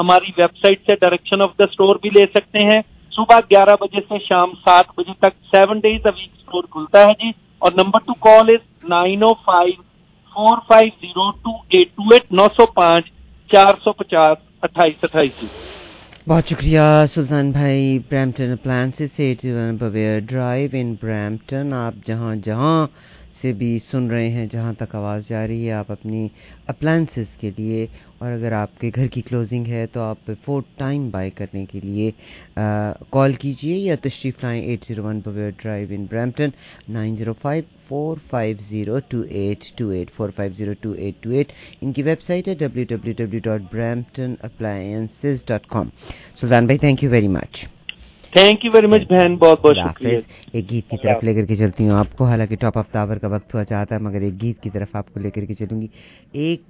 हमारी वेबसाइट से direction of the store भी ले सकते हैं। सुबह 11 बजे से शाम 7 बजे तक 7 days a week स्टोर खुलता है जी। और नंबर टू कॉल इज 905-450-2828 905 450 2828। बहुत शुक्रिया सुल्तान भाई। ब्रैम्पटन अप्लायंसेस से 81 बवेयर ड्राइव इन ब्रैम्पटन। आप जहाँ से भी सुन रहे हैं, जहाँ तक आवाज़ जा रही है, आप अपनी अप्लायंसेस के लिए, और अगर आपके घर की क्लोजिंग है तो आप बिफोर टाइम बाय करने के लिए कॉल कीजिए या तशरीफ़ लाएँ 801 बवेयर ड्राइव इन ब्रैम्पटन 905-450-2828 450-2828। इनकी वेबसाइट है www.bramptonappliances.com। सुल्तान भाई, thank you very much. Thank you very much बहन, बहुत बहुत शुक्रिया। एक गीत की तरफ लेकर के चलती हूँ आपको, हालांकि टॉप ऑफ द आवर का वक्त हुआ चाहता है, मगर एक गीत की तरफ आपको लेकर के चलूँगी। एक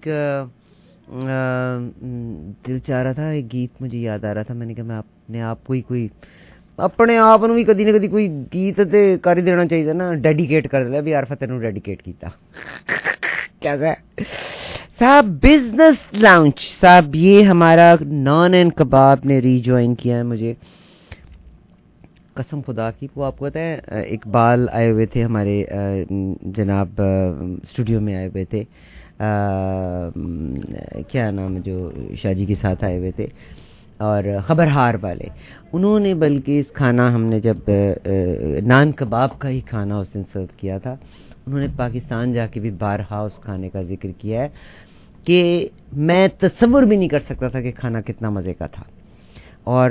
दिल चाह रहा था, एक गीत मुझे याद आ रहा था, मैंने कहा मैं अपने आप कोई अपने आप ਨੂੰ ਵੀ ਕਦੀ ਨਾ ਕਦੀ ਕੋਈ ਗੀਤ ਤੇ ਕਰ ਹੀ ਦੇਣਾ ਚਾਹੀਦਾ ਨਾ, ਡੈਡੀਕੇਟ ਕਰ ਲਿਆ ਵੀ ਆਰਫਤ ਨੂੰ ਡੈਡੀਕੇਟ ਕੀਤਾ। क्या है साहब, बिजनेस लाउंज साहब, ये हमारा नान एंड कबाब ने रीजॉइन किया है मुझे कसम खुदा की। वो आपको पता है, इकबाल आए हुए थे हमारे जनाब स्टूडियो में आए हुए थे, क्या नाम है जो शाहजी के साथ आए हुए थे, और खबरहार वाले, उन्होंने बल्कि इस खाना हमने जब नान कबाब का ही खाना उस दिन सर्व किया था, उन्होंने पाकिस्तान जाके भी बारहा उस खाने का जिक्र किया है कि मैं तसव्वुर भी नहीं कर सकता था कि खाना कितना मज़े का था। और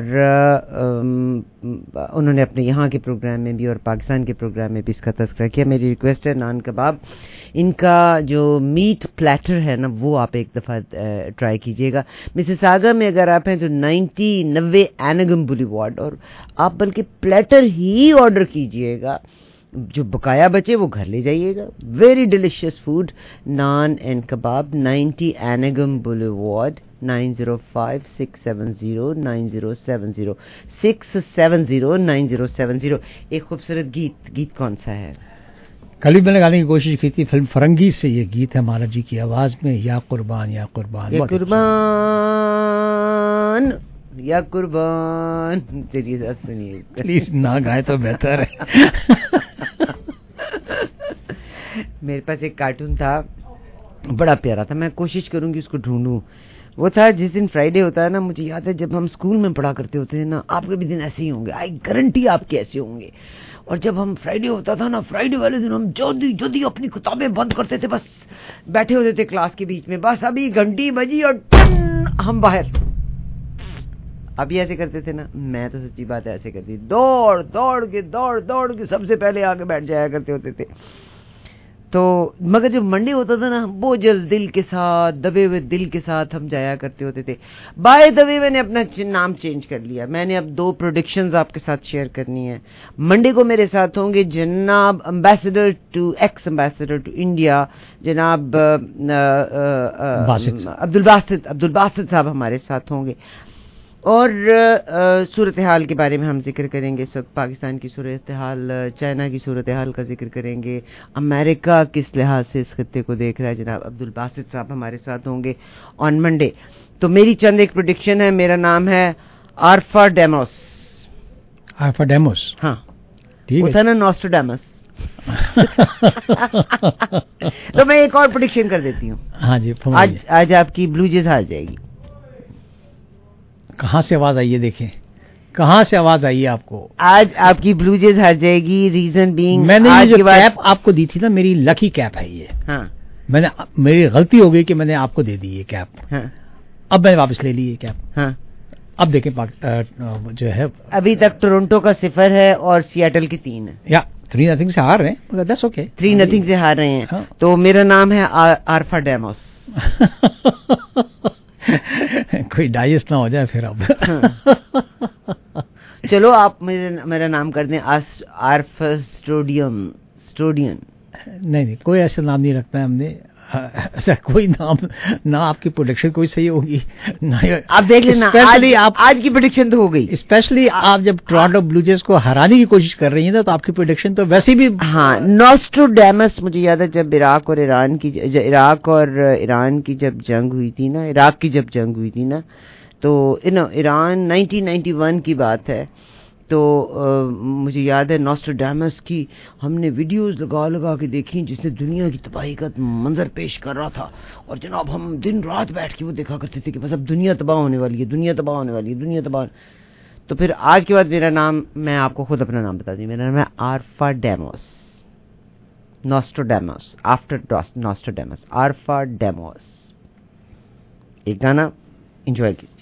उन्होंने अपने यहाँ के प्रोग्राम में भी और पाकिस्तान के प्रोग्राम में भी इसका तज़किरा किया। मेरी रिक्वेस्ट है, नान कबाब, इनका जो मीट प्लेटर है ना, वो आप एक दफ़ा ट्राई कीजिएगा। मिसिसागा में अगर आप हैं तो 90 एनागम बुलीवार्ड, और आप बल्कि प्लेटर ही ऑर्डर कीजिएगा, जो बकाया बचे वो घर ले जाइएगा। Very delicious food, naan and kebab, 90 एनागम बुलीवार्ड 905-670-9070 670-9070। एक खूबसूरत गीत कौन सा है? कल भी मैंने गाने की कोशिश की थी, फिल्म फरंगी से ये गीत है माला जी की आवाज में, या कुर्बान या कुर्बान या कुर्बान या कुर्बान। चलिए अब सुनिए, प्लीज ना गाए तो बेहतर है। मेरे पास एक कार्टून था, बड़ा प्यारा था, मैं कोशिश करूंगी उसको ढूंढूं। वो था जिस दिन फ्राइडे होता है ना, मुझे याद है जब हम स्कूल में पढ़ा करते होते हैं ना, आपके भी दिन ऐसे ही होंगे, आई गारंटी आपके ऐसे होंगे। और जब हम फ्राइडे होता था ना, फ्राइडे वाले दिन हम जल्दी अपनी किताबें बंद करते थे, बस बैठे होते थे क्लास के बीच में, बस अभी घंटी बजी और हम बाहर। अभी ऐसे करते थे ना, मैं तो सच्ची बात है ऐसे करती, दौड़ के सबसे पहले आके बैठ जाया करते होते थे। तो मगर जब मंडे होता था ना, वो जल दिल के साथ, दबे हुए दिल के साथ हम जाया करते होते थे। बाय द वे, मैंने अपना नाम चेंज कर लिया। मैंने अब 2 प्रोडिक्शंस आपके साथ शेयर करनी है। मंडे को मेरे साथ होंगे जनाब ambassador to ex ambassador to India, जनाब अब्दुल बासित साहब हमारे साथ होंगे, और सूरत हाल के बारे में हम जिक्र करेंगे। इस वक्त पाकिस्तान की सूरत हाल, चाइना की सूरत हाल का जिक्र करेंगे, अमेरिका किस लिहाज से इस खत्ते को देख रहा है। जनाब अब्दुल बासित साहब हमारे साथ होंगे ऑन मंडे। तो मेरी चंद एक प्रेडिक्शन है, मेरा नाम है आर्फा डेमोस। हाँ, वो था ना नॉस्ट्राडामस। तो मैं एक और प्रेडिक्शन कर देती हूँ। हाँ जी, आज आपकी ब्लू जेज हार जाएगी। कहाँ से आवाज आई है, देखें कहाँ से आवाज आई है आपको। आज आपकी ब्लू जेज हार जाएगी। रीजन बीइंग, मैंने ये जो कैप आपको दी थी ना, मेरी लकी कैप है ये। हाँ, मेरी गलती हो गई कि मैंने आपको दे दी ये कैप। हाँ, अब मैंने वापस ले ली ये कैप। हाँ, अब देखें जो है, अभी तक टोरंटो का 0 है और सियाटल की 3 है, या 3-0 से हार रहे हैं। दैट्स ओके, 3-0 से हार रहे हैं। हाँ। तो मेरा नाम है आर्फा डेमोस। कोई डाइजेस्ट ना हो जाए फिर अब। चलो आप मेरा नाम कर दें आर्फस्टोडियन। नहीं, कोई ऐसा नाम नहीं रखना है हमने, ऐसा कोई नाम ना। आपकी प्रोडिक्शन कोई सही होगी ना, आप देख लेना। आज की प्रेडिक्शन तो हो गई। स्पेशली आप जब टोरंटो ब्लू जेज को हराने की कोशिश कर रही हैं तो आपकी प्रेडिक्शन तो वैसे भी। हाँ, नॉस्ट्राडामस, मुझे याद है जब इराक और ईरान की जब जंग हुई थी ना, تو ایران 1991 کی بات ہے. تو مجھے یاد ہے نوسٹراڈامس کی ہم نے ویڈیوز لگا کے دیکھی جس نے دنیا کی تباہی کا منظر پیش کر رہا تھا, اور جناب ہم دن رات بیٹھ کے وہ دیکھا کرتے تھے کہ بس اب دنیا تباہ ہونے والی ہے, دنیا تباہ ہونے والی ہے, دنیا تباہ. تو پھر آج کے بعد میرا نام, میں آپ کو خود اپنا نام بتا دوں, میرا نام ہے Arfa Demos. Nostradamus, after Nostradamus, Arfa Demos. ایک گانا انجوائے کیجیے.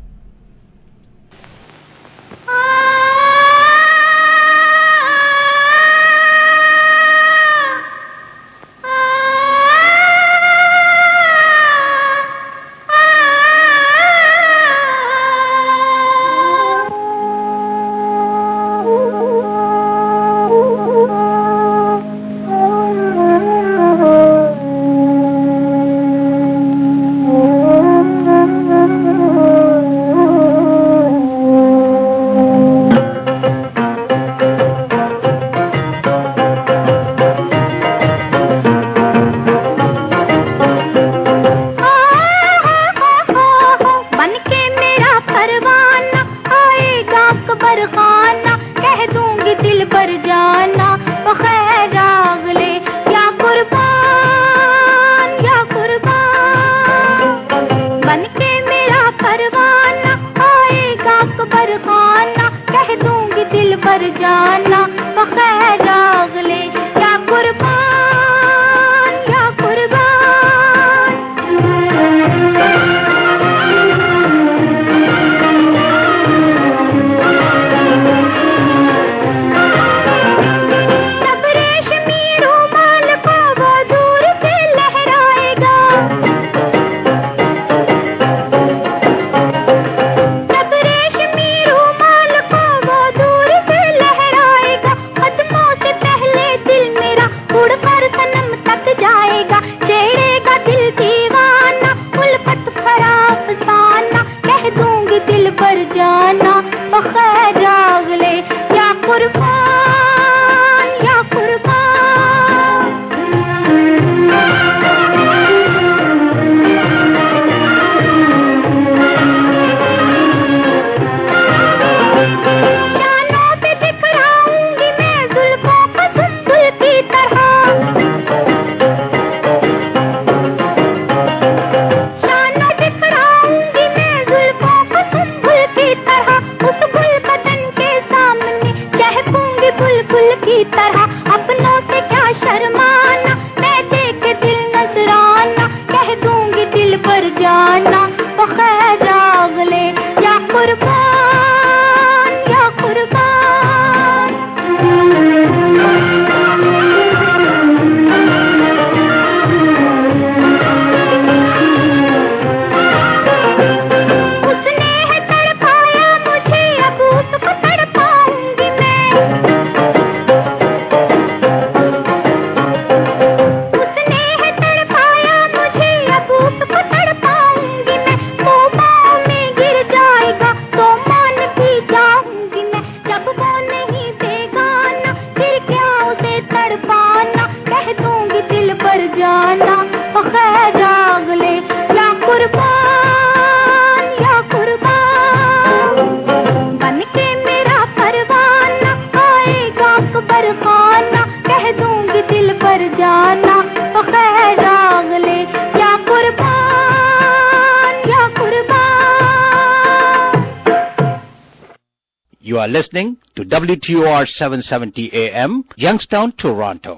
You are listening to WTOR 770 AM, Youngstown, Toronto.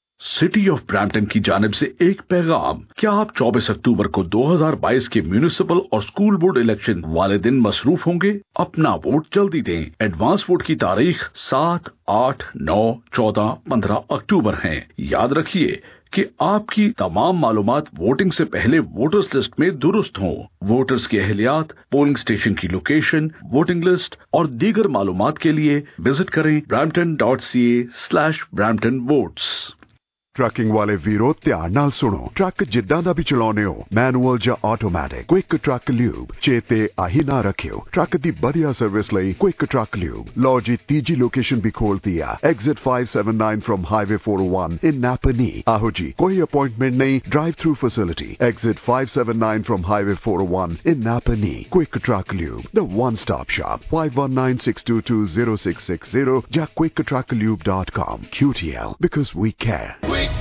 City of Brampton کی جانب سے ایک پیغام. کیا آپ 24 اکتوبر کو 2022 کے میونسپل اور اسکول بورڈ الیکشن والے دن مصروف ہوں گے؟ اپنا ووٹ جلدی دیں. ایڈوانس ووٹ کی تاریخ 7, 8, 9, 14, 15 اکتوبر ہیں. یاد رکھیے کہ آپ کی تمام معلومات ووٹنگ سے پہلے ووٹرز لسٹ میں درست ہوں. ووٹرز کی اہلیات، پولنگ اسٹیشن کی لوکیشن، ووٹنگ لسٹ اور دیگر معلومات کے لیے وزٹ کریں brampton.ca/bramptonvotes. ਟਰੱਕਿੰਗ ਵਾਲੇ ਵੀਰੋ ਧਿਆਨ ਨਾਲ ਸੁਣੋ। ਟਰੱਕ ਜਿੱਦਾਂ ਦਾ ਵੀ ਚਲਾਉਣੇ ਹੋ, ਮੈਨੂਅਲ ਜਾਂ ਆਟੋਮੈਟਿਕ, ਕੁਇਕ ਟਰੱਕ ਲਿਊਬ ਚੇਤੇ ਆਹੀ ਨਾ ਰੱਖਿਓ। ਟਰੱਕ ਦੀ ਵਧੀਆ ਸਰਵਿਸ ਲਈ ਕੁਇਕ ਟਰੱਕ ਲਿਊਬ। ਲਓ ਜੀ, ਤੀਜੀ ਲੋਕੇਸ਼ਨ ਵੀ ਖੋਲਤੀ ਆ, exit 579 from highway 401 in Napanee. ਆਹੋ ਜੀ, ਕੋਈ ਅਪਾਇੰਟਮੈਂਟ ਨਹੀਂ, drive through facility. Exit 579 from highway 401 in Napanee. Quick truck lube, the one stop shop, 5196220660 ਜਾਂ quicktrucklube.com। QTL, because we care।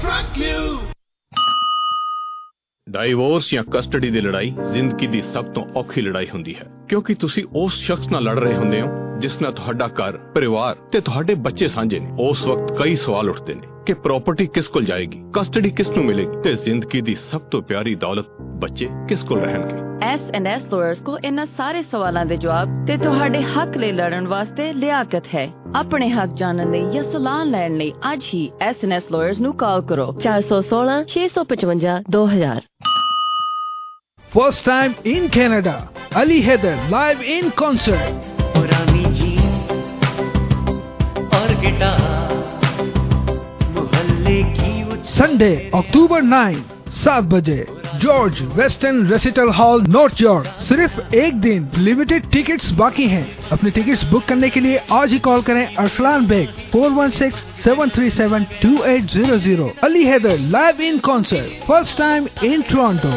Divorce ਜਾਂ ਕਸਟਡੀ ਦੀ ਲੜਾਈ ਜ਼ਿੰਦਗੀ ਦੀ ਸਭ ਤੋਂ ਔਖੀ ਲੜਾਈ ਹੁੰਦੀ ਹੈ, ਕਿਉਂਕਿ ਤੁਸੀਂ ਉਸ ਸ਼ਖਸ ਨਾਲ ਲੜ ਰਹੇ ਹੁੰਦੇ ਹੋ ਜਿਸ ਨਾਲ ਤੁਹਾਡਾ ਘਰ, ਪਰਿਵਾਰ ਤੇ ਤੁਹਾਡੇ ਬੱਚੇ ਸਾਂਝੇ ਨੇ। ਉਸ ਵਕਤ ਕਈ ਸਵਾਲ ਉੱਠਦੇ ਨੇ ਕਿ ਪ੍ਰਾਪਰਟੀ ਕਿਸ ਕੋਲ ਜਾਏਗੀ, ਕਸਟਡੀ ਕਿਸ ਨੂੰ ਮਿਲੇਗੀ ਤੇ ਜ਼ਿੰਦਗੀ ਦੀ ਸਭ ਤੋਂ ਪਿਆਰੀ ਦੌਲਤ ਬੱਚੇ ਕਿਸ ਕੋਲ ਰਹਿਣਗੇ। S&S ਲਾਇਰਸ ਕੋ ਇਹਨਾਂ ਸਾਰੇ ਸਵਾਲਾਂ ਦੇ ਜਵਾਬ ਤੇ ਤੁਹਾਡੇ ਹੱਕ ਲਈ ਲੜਨ ਵਾਸਤੇ ਲਿਆਕਤ ਹੈ। ਆਪਣੇ ਹੱਕ ਜਾਣਨ ਲਈ ਜਾਂ ਸਲਾਹ ਲੈਣ ਲਈ ਅੱਜ ਹੀ S&S ਲਾਇਰਸ ਨੂੰ ਕਾਲ ਕਰੋ 416 655 2000। First time in Canada, Ali Heather live in concert. पुरानी जीप और गिटार, मोहल्ले की Sunday, October 9, 7 बजे, George Western recital hall, North York. सिर्फ एक दिन, लिमिटेड टिकट्स बाकी हैं। अपने टिकट्स बुक करने के लिए आज ही कॉल करें Arsalan Baig 416-737-2800। Ali Heather live in concert, first time in Toronto.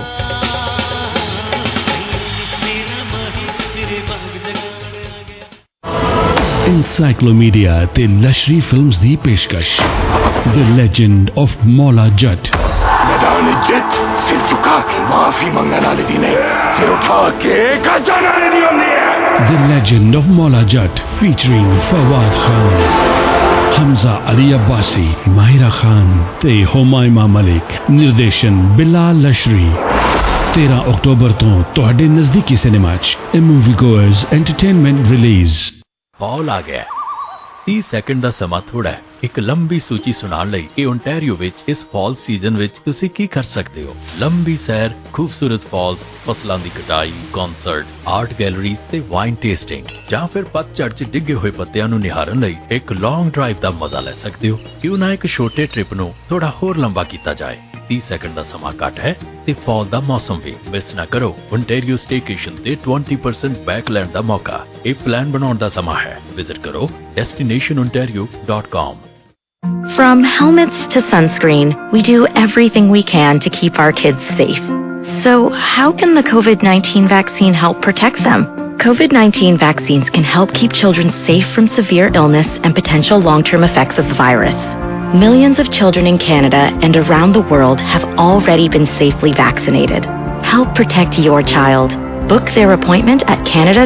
Encyclomedia ਤੇ ਲਸ਼ਰੀ ਫਿਲਮਸ ਦੀ ਪੇਸ਼ਕਸ਼ The Legend of Mola Jat। मैदान जट सिर झुका के माफी मंगने वाले दी नहीं, सिर उठा के खजाना लेनी होती है। The Legend of Mola Jat featuring Fawad Khan, Hamza Ali Abbasi, Mahira Khan ਤੇ ਹੁਮਾਇਮਾ ਮਲਿਕ। ਨਿਰਦੇਸ਼ਨ ਬਿਲਾਲ ਲਸ਼ਰੀ। 13 ਅਕਤੂਬਰ ਤੋਂ ਤੁਹਾਡੇ ਨਜ਼ਦੀਕੀ ਸਿਨੇਮਾ 'ਚ movie goers entertainment release. Fall ਆ ਗਿਆ। 30 ਸੈਕਿੰਡ ਦਾ ਸਮਾਂ ਥੋੜਾ ਹੈ। ਇੱਕ ਲੰਬੀ ਸੂਚੀ ਸੁਣਾਉਣ ਲਈ ਇਹ ਓਨਟਾਰੀਓ ਵਿੱਚ ਇਸ ਫਾਲ ਸੀਜ਼ਨ ਵਿੱਚ ਤੁਸੀਂ ਕੀ ਕਰ ਸਕਦੇ ਹੋ। ਲੰਬੀ ਸੈਰ, ਖੂਬਸੂਰਤ ਫਾਲਸ, ਫਸਲਾਂ ਦੀ ਕਟਾਈ, ਕਨਸਰਟ, ਆਰਟ ਗੈਲਰੀਜ਼ ਤੇ ਵਾਈਨ ਟੇਸਟਿੰਗ, ਜਾਂ ਫਿਰ ਪਤਝੜ 'ਚ ਡਿੱਗੇ ਹੋਏ ਪੱਤਿਆਂ ਨੂੰ ਨਿਹਾਰਨ ਲਈ ਇੱਕ ਲੌਂਗ ਡਰਾਈਵ ਦਾ ਮਜ਼ਾ ਲੈ ਸਕਦੇ ਹੋ। ਕਿਉਂ ਨਾ ਇੱਕ ਛੋਟੇ ਟ੍ਰਿਪ ਨੂੰ ਥੋੜਾ ਹੋਰ ਲੰਬਾ ਕੀਤਾ ਜਾਏ। 30 ਸੈਕਿੰਡ ਦਾ ਸਮਾਂ ਘੱਟ ਹੈ ਤੇ ਫਾਲ ਦਾ ਮੌਸਮ ਵੀ ਮਿਸ ਨਾ ਕਰੋ। ਓਨਟਾਰੀਓ ਸਟੇਕੇਸ਼ਨ ਤੇ 20% ਬੈਕ ਲੈਣ ਦਾ ਮੌਕਾ। ਇਹ ਪਲਾਨ ਬਣਾਉਣ ਦਾ ਸਮਾਂ ਹੈ। ਵਿਜ਼ਿਟ ਕਰੋ destinationontario.com। From helmets to sunscreen, we do everything we can to keep our kids safe. So how can the COVID-19 vaccine help protect them? COVID-19 vaccines can help keep children safe from severe illness and potential long-term effects of the virus. Millions of children in Canada and around the world have already been safely vaccinated. Help protect your child. Book their appointment at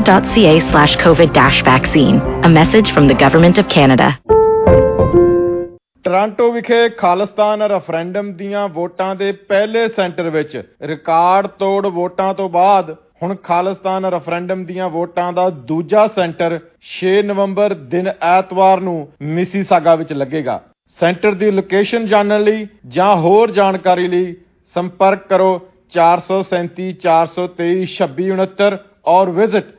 canada.ca/covid-vaccine. A message from the Government of Canada. Toronto ਵਿਖੇ Khalistan referendum ਦੀਆਂ ਵੋਟਾਂ ਦੇ ਪਹਿਲੇ centre ਵਿੱਚ record ਤੋੜ ਵੋਟਾਂ ਤੋਂ ਬਾਅਦ ਹੁਣ ਖਾਲਿਸਤਾਨ ਰੈਫਰੈਂਡਮ ਦੀਆਂ ਵੋਟਾਂ ਦਾ ਦੂਜਾ ਸੈਂਟਰ 6 ਨਵੰਬਰ ਦਿਨ ਐਤਵਾਰ ਨੂੰ ਮਿਸੀਸਾਗਾ ਵਿੱਚ ਲੱਗੇਗਾ। ਸੈਂਟਰ ਦੀ ਲੋਕੇਸ਼ਨ ਜਾਣਨ ਲਈ ਜਾਂ ਹੋਰ ਜਾਣਕਾਰੀ ਲਈ ਸੰਪਰਕ ਕਰੋ 437 423 2669 ਔਰ ਵਿਜ਼ਿਟ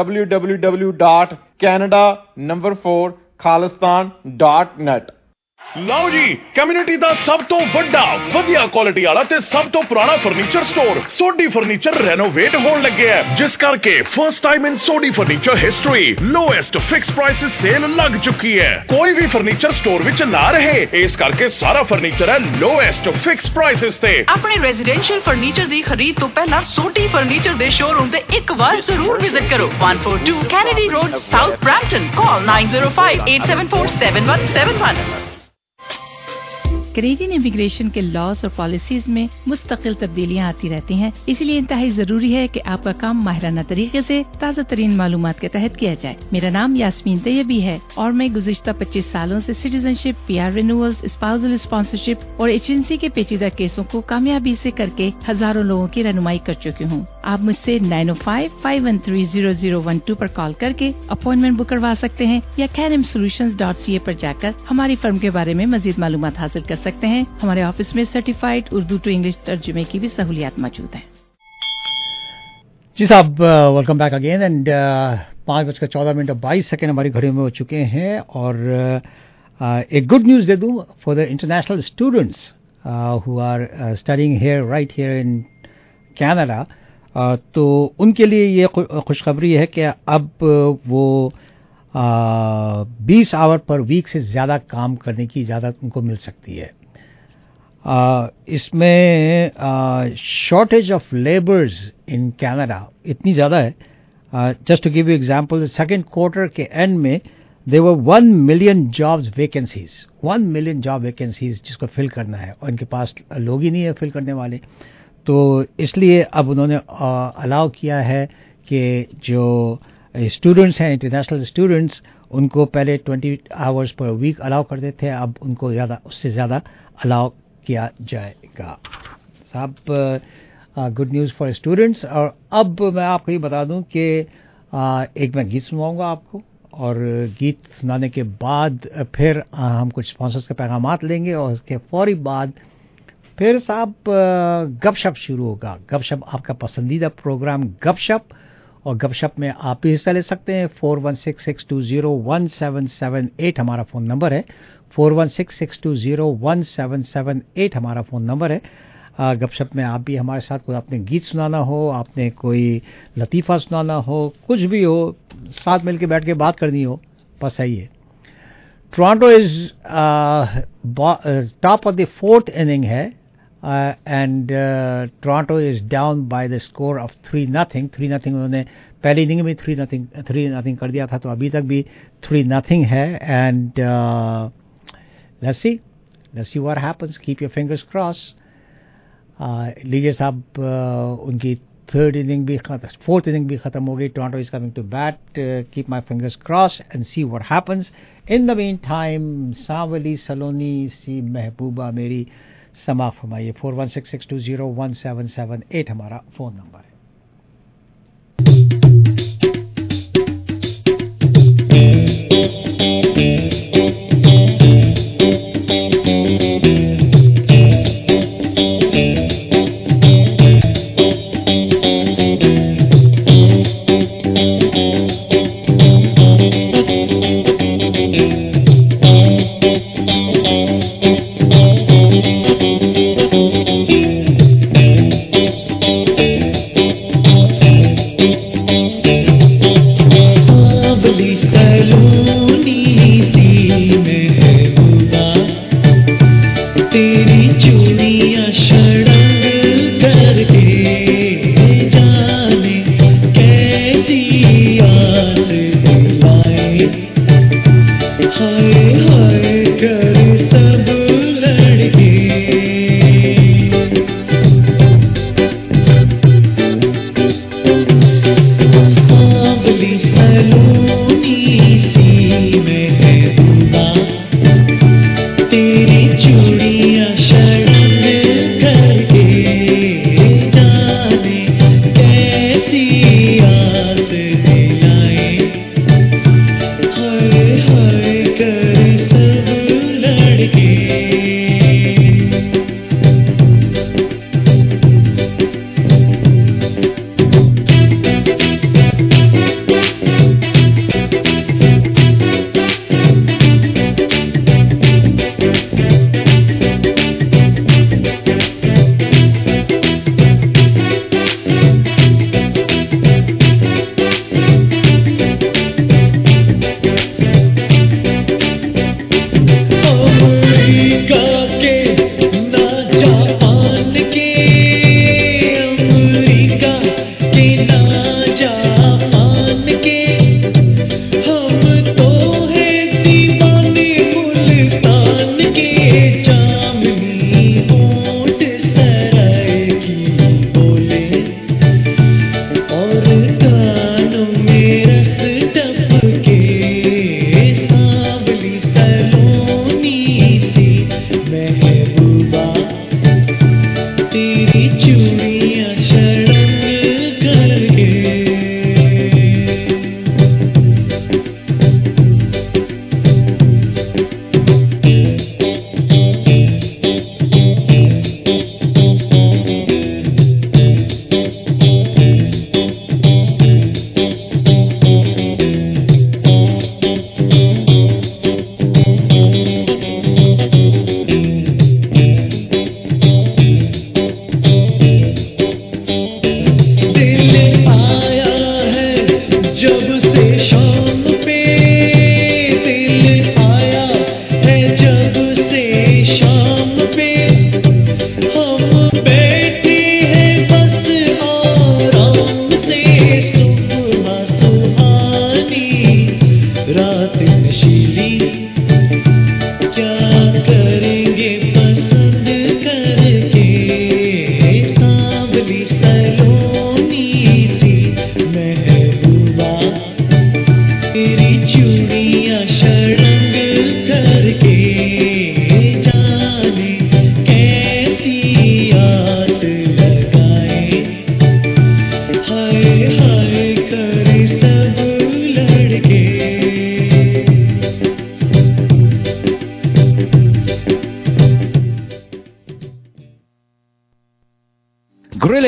www.canada4khalistan.net। ਲਓ ਜੀ, ਕਮਿਊਨਿਟੀ ਦਾ ਸਭ ਤੋਂ ਵੱਡਾ, ਵਧੀਆ ਕੁਆਲਿਟੀ ਵਾਲਾ ਤੇ ਸਭ ਤੋਂ ਪੁਰਾਣਾ furniture store Sodhi furniture renovate ਹੋਣ ਲੱਗਿਆ ਹੈ, ਜਿਸ ਕਰਕੇ first time in Sodhi furniture history lowest fix prices sale ਲੱਗ ਚੁੱਕੀ ਹੈ। ਕੋਈ ਵੀ ਫਰਨੀਚਰ ਸਟੋਰ ਵਿੱਚ ਨਾ ਰਹੇ, ਇਸ ਕਰਕੇ ਸਾਰਾ ਫਰਨੀਚਰ ਹੈ ਲੋਐਸਟ ਫਿਕਸ ਪ੍ਰਾਈਸਿਸ ਤੇ। ਆਪਣੇ ਰੈਜ਼ੀਡੈਂਸ਼ੀਅਲ ਫਰਨੀਚਰ ਦੀ ਖਰੀਦ ਤੋਂ ਪਹਿਲਾਂ ਸੋਢੀ ਫਰਨੀਚਰ ਦੇ ਸ਼ੋਰੂਮ ਤੇ ਇੱਕ ਵਾਰ ਜ਼ਰੂਰ ਵਿਜ਼ਿਟ ਕਰੋ। 142 Kennedy road, south Brampton. Call 9058747171। Canadian immigration के लॉज और पॉलिसीज में मुस्तकिल तब्दीलियां आती रहती हैं, इसलिए इंतहाई जरूरी है कि आपका काम माहिराना तरीके से ताज़ा तरीन मालूमात के तहत किया जाए। मेरा नाम यास्मीन तैयबी है और मैं गुज़िश्ता 25 सालों से citizenship, PR renewals, spousal sponsorship और एजेंसी के पेचीदा केसों को कामयाबी से करके हजारों लोगों की रहनुमाई कर चुकी हूँ। आप मुझसे 905-513-0012 पर कॉल करके अपॉइंटमेंट बुक करवा सकते हैं या canimsolutions.ca पर जाकर हमारी फर्म के बारे में मजीद मालूमात हासिल कर सकते हैं। हमारे ऑफिस में सर्टिफाइड उर्दू टू इंग्लिश तर्जुमे की भी सहूलियात मौजूद हैं। जी साहब, वेलकम बैक अगेन। एंड 5:14 हमारी घड़ी में हो चुके हैं और एक गुड न्यूज़ दे दूं for the international students who are studying here right here in Canada, تو ان کے لیے یہ خوشخبری ہے کہ اب وہ 20 آور پر ویک سے زیادہ کام کرنے کی اجازت ان کو مل سکتی ہے. اس میں shortage of labours in Canada اتنی زیادہ ہے. Just to give you example, second quarter کے اینڈ میں there were 1 million jobs vacancies, 1 million job vacancies جس کو فل کرنا ہے, اور ان کے پاس لوگ ہی نہیں ہے فل کرنے والے. تو اس لیے اب انہوں نے الاؤ کیا ہے کہ جو اسٹوڈنٹس ہیں, انٹرنیشنل اسٹوڈنٹس, ان کو پہلے 20 آورس پر ویک الاؤ کرتے تھے, اب ان کو زیادہ اس سے زیادہ الاؤ کیا جائے گا. صاحب گڈ نیوز فار اسٹوڈنٹس. اور اب میں آپ کو یہ بتا دوں کہ ایک میں گیت سنواؤں گا آپ کو, اور گیت سنانے کے بعد پھر ہم کچھ اسپانسرز کے پیغامات لیں گے, اور اس کے فوری بعد پھر صاحب گپ شپ شروع ہوگا. گپ شپ آپ کا پسندیدہ پروگرام گپ شپ, اور گپ شپ میں آپ بھی حصہ لے سکتے ہیں. 4166201778 ہمارا فون نمبر ہے. 4166201778 ہمارا فون نمبر ہے. گپ شپ میں آپ بھی ہمارے ساتھ کوئی آپ نے گیت سنانا ہو, آپ نے کوئی لطیفہ سنانا ہو, کچھ بھی ہو, ساتھ مل کے بیٹھ کے بات کرنی ہو, بس صحیح ہے. Toronto is top of the 4th inning ہے, and Toronto is down by the score of 3-0. 3-0 انہوں نے پہلی اننگ میں 3-0 کر دیا تھا, تو ابھی تک بھی 3-0 ہے. And let's see what happens, keep your fingers cross. لیجیے صاحب, ان کی 4th اننگ بھی ختم ہو گئی. Toronto is coming to bat. Keep my fingers cross and see what happens. In the meantime سانولی سلونی سی محبوبہ میری سماعت فرمائیے. 4166201778 ہمارا فون نمبر ہے.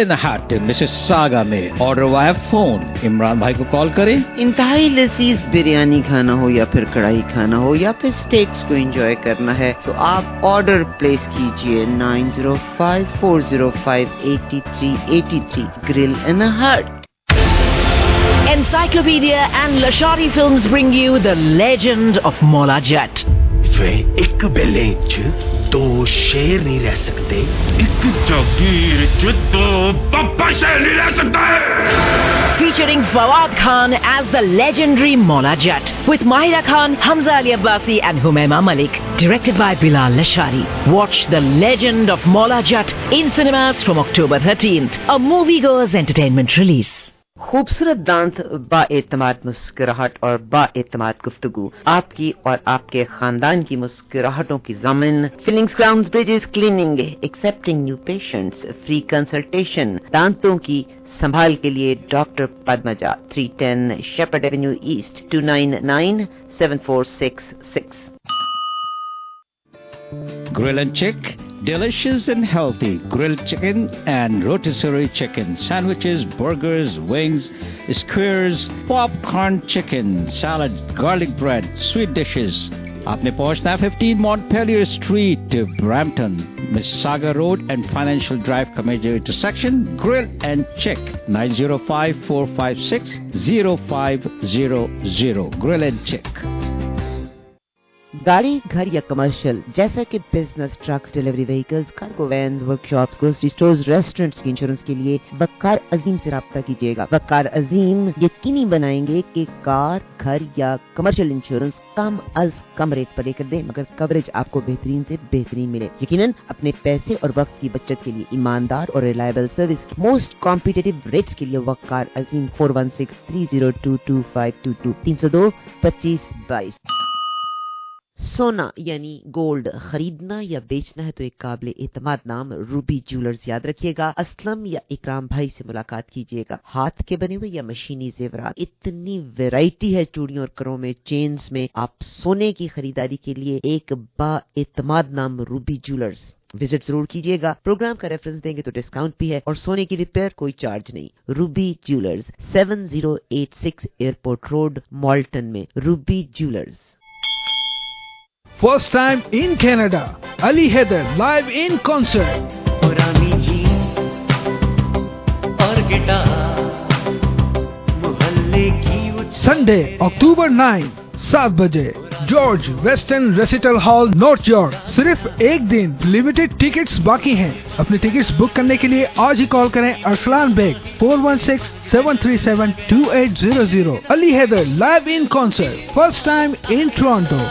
in the Hat Mississauga में ऑर्डर वाया फोन इमरान भाई को कॉल करें। इंतहाई लजीज बिरयानी खाना हो या फिर कढ़ाई खाना हो या फिर स्टेक्स को एंजॉय करना है तो आप ऑर्डर प्लेस कीजिए 9054058383 Grill in the Hat. Encyclopedia and Lashari Films bring you The Legend of Mola Jat. वे एक बेले च दो शेर नहीं रह सकते, एक जागीर च दो पप्पा शेर नहीं रह सकते। Featuring Fawad Khan as the legendary Mola Jat with Mahira Khan, Hamza Ali Abbasi and Humayma Malik. Directed by Bilal Lashari. Watch The Legend of Mola Jat in cinemas from October 13th. A moviegoer's entertainment release. खूबसूरत दांत, बाएतमाद मुस्कुराहट और बाएतमाद गुफ्तगू, आपकी और आपके खानदान की मुस्कुराहटों की ज़मीन। Fillings, crowns, bridges, cleaning, accepting new patients, free consultation, दांतों की संभाल के लिए doctor Padmaja, 310 Sheppard avenue east, 29974666। Grill and Chick, delicious and healthy grilled chicken and rotisserie chicken, sandwiches, burgers, wings, skewers, popcorn chicken, salad, garlic bread, sweet dishes. आपने पहुंचना है 15 Montpelier Street, Brampton, Mississauga Road and Financial Drive का major intersection. Grill and Chick, 905-456-0500. Grill and Chick. गाड़ी, घर या commercial जैसा कि business, trucks, delivery vehicles, cargo vans, workshops, grocery stores, restaurants की इंश्योरेंस के लिए वकार अजीम से राब्ता कीजिएगा। वकार अजीम यकीनी बनाएंगे कि कार, घर या कमर्शियल इंश्योरेंस कम अज कम रेट पर लेकर दे, मगर कवरेज आपको बेहतरीन से बेहतरीन मिले। यकीनन अपने पैसे और वक्त की बचत के लिए ईमानदार और रिलायबल सर्विस की मोस्ट कॉम्पिटिटिव रेट्स के लिए वकार अजीम 4163022522 302-2522। सोना यानी गोल्ड खरीदना या बेचना है तो एक काबिल एतमाद नाम रूबी ज्वेलर्स याद रखिएगा। असलम या इकराम भाई से मुलाकात कीजिएगा। हाथ के बने हुए या मशीनी जेवरात, इतनी वैरायटी है चूड़ियों और करों में, चेन्स में। आप सोने की खरीदारी के लिए एक बाएतमाद नाम रूबी ज्वेलर्स विजिट जरूर कीजिएगा। प्रोग्राम का रेफरेंस देंगे तो डिस्काउंट भी है और सोने की रिपेयर कोई चार्ज नहीं। Ruby jewellers, 7086 airport road, Malton में। Ruby jewellers. First time in Canada, Ali Heather live in concert. Sunday, October 9, 7 बजे, George Western recital hall, North York. सिर्फ एक दिन, लिमिटेड टिकट्स बाकी हैं। अपने टिकट्स बुक करने के लिए आज ही कॉल करें Arsalan Baig 416-737-2800। Ali Heather live in concert, first time in Toronto.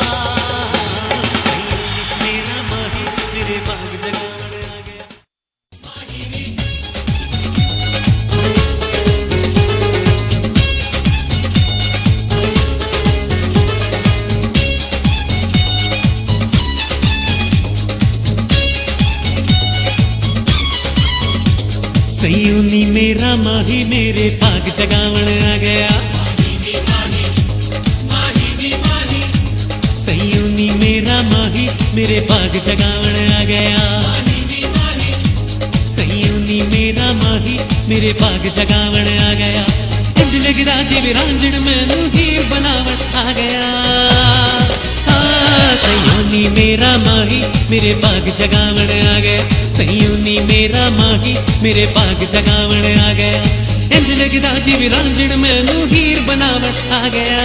सयूनी मेरा माही मेरे भाग जगावण आ गया। सयूनी मेरा माही मेरे भाग जगावण आ गया। सयूनी मेरा माही मेरे भाग जगावण आ गया। इंज लगदा जिवें रांझण मैनू हीर बनावण आ गया। सयूनी मेरा माही मेरे भाग जगावण आ गया। सयूनी मेरा माही मेरे भाग जगावण आ गया। इंज लगदा जिवें रांझण मैनू हीर बनावण आ गया।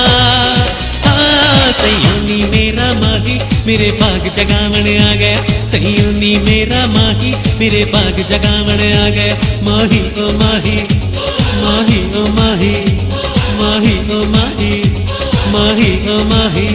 सयूनी मेरा माही मेरे भाग जगावण आ गया। सयूनी मेरा माही मेरे भाग जगावण आ गया। माही ओ माही, माही ओ माही, माही ओ माही, माही ओ माही।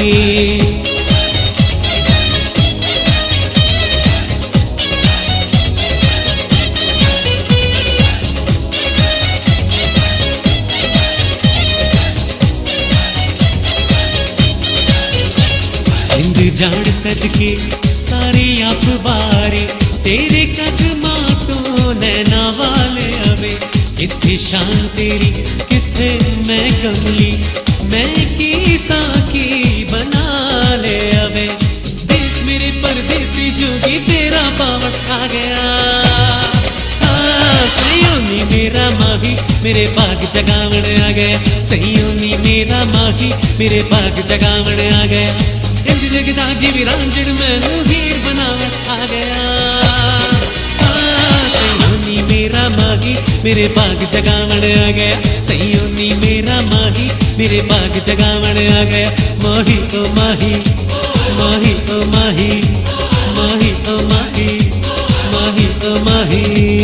जान सदके सारे अखबारे तेरे कदमां तो नैना वाले आवे। किथे शान तेरी किथे मैं कमली, मैं कीता की बना ले आवे। देश मेरे परदेसी जोगी तेरा पावन आ गया। मेरे भाग जगावण आ गया सहियों नी मेरा माही मेरे भाग जगावण आ गया इंज जगदा जी विरांजड़ मैनू हीर बनावण आ गया सहियों नी मेरा माही मेरे भाग जगावण आ गया सहियों नी मेरा माही मेरे भाग जगावण आ गया माही ओ माही माही ओ माही माही ओ माही माही ओ माही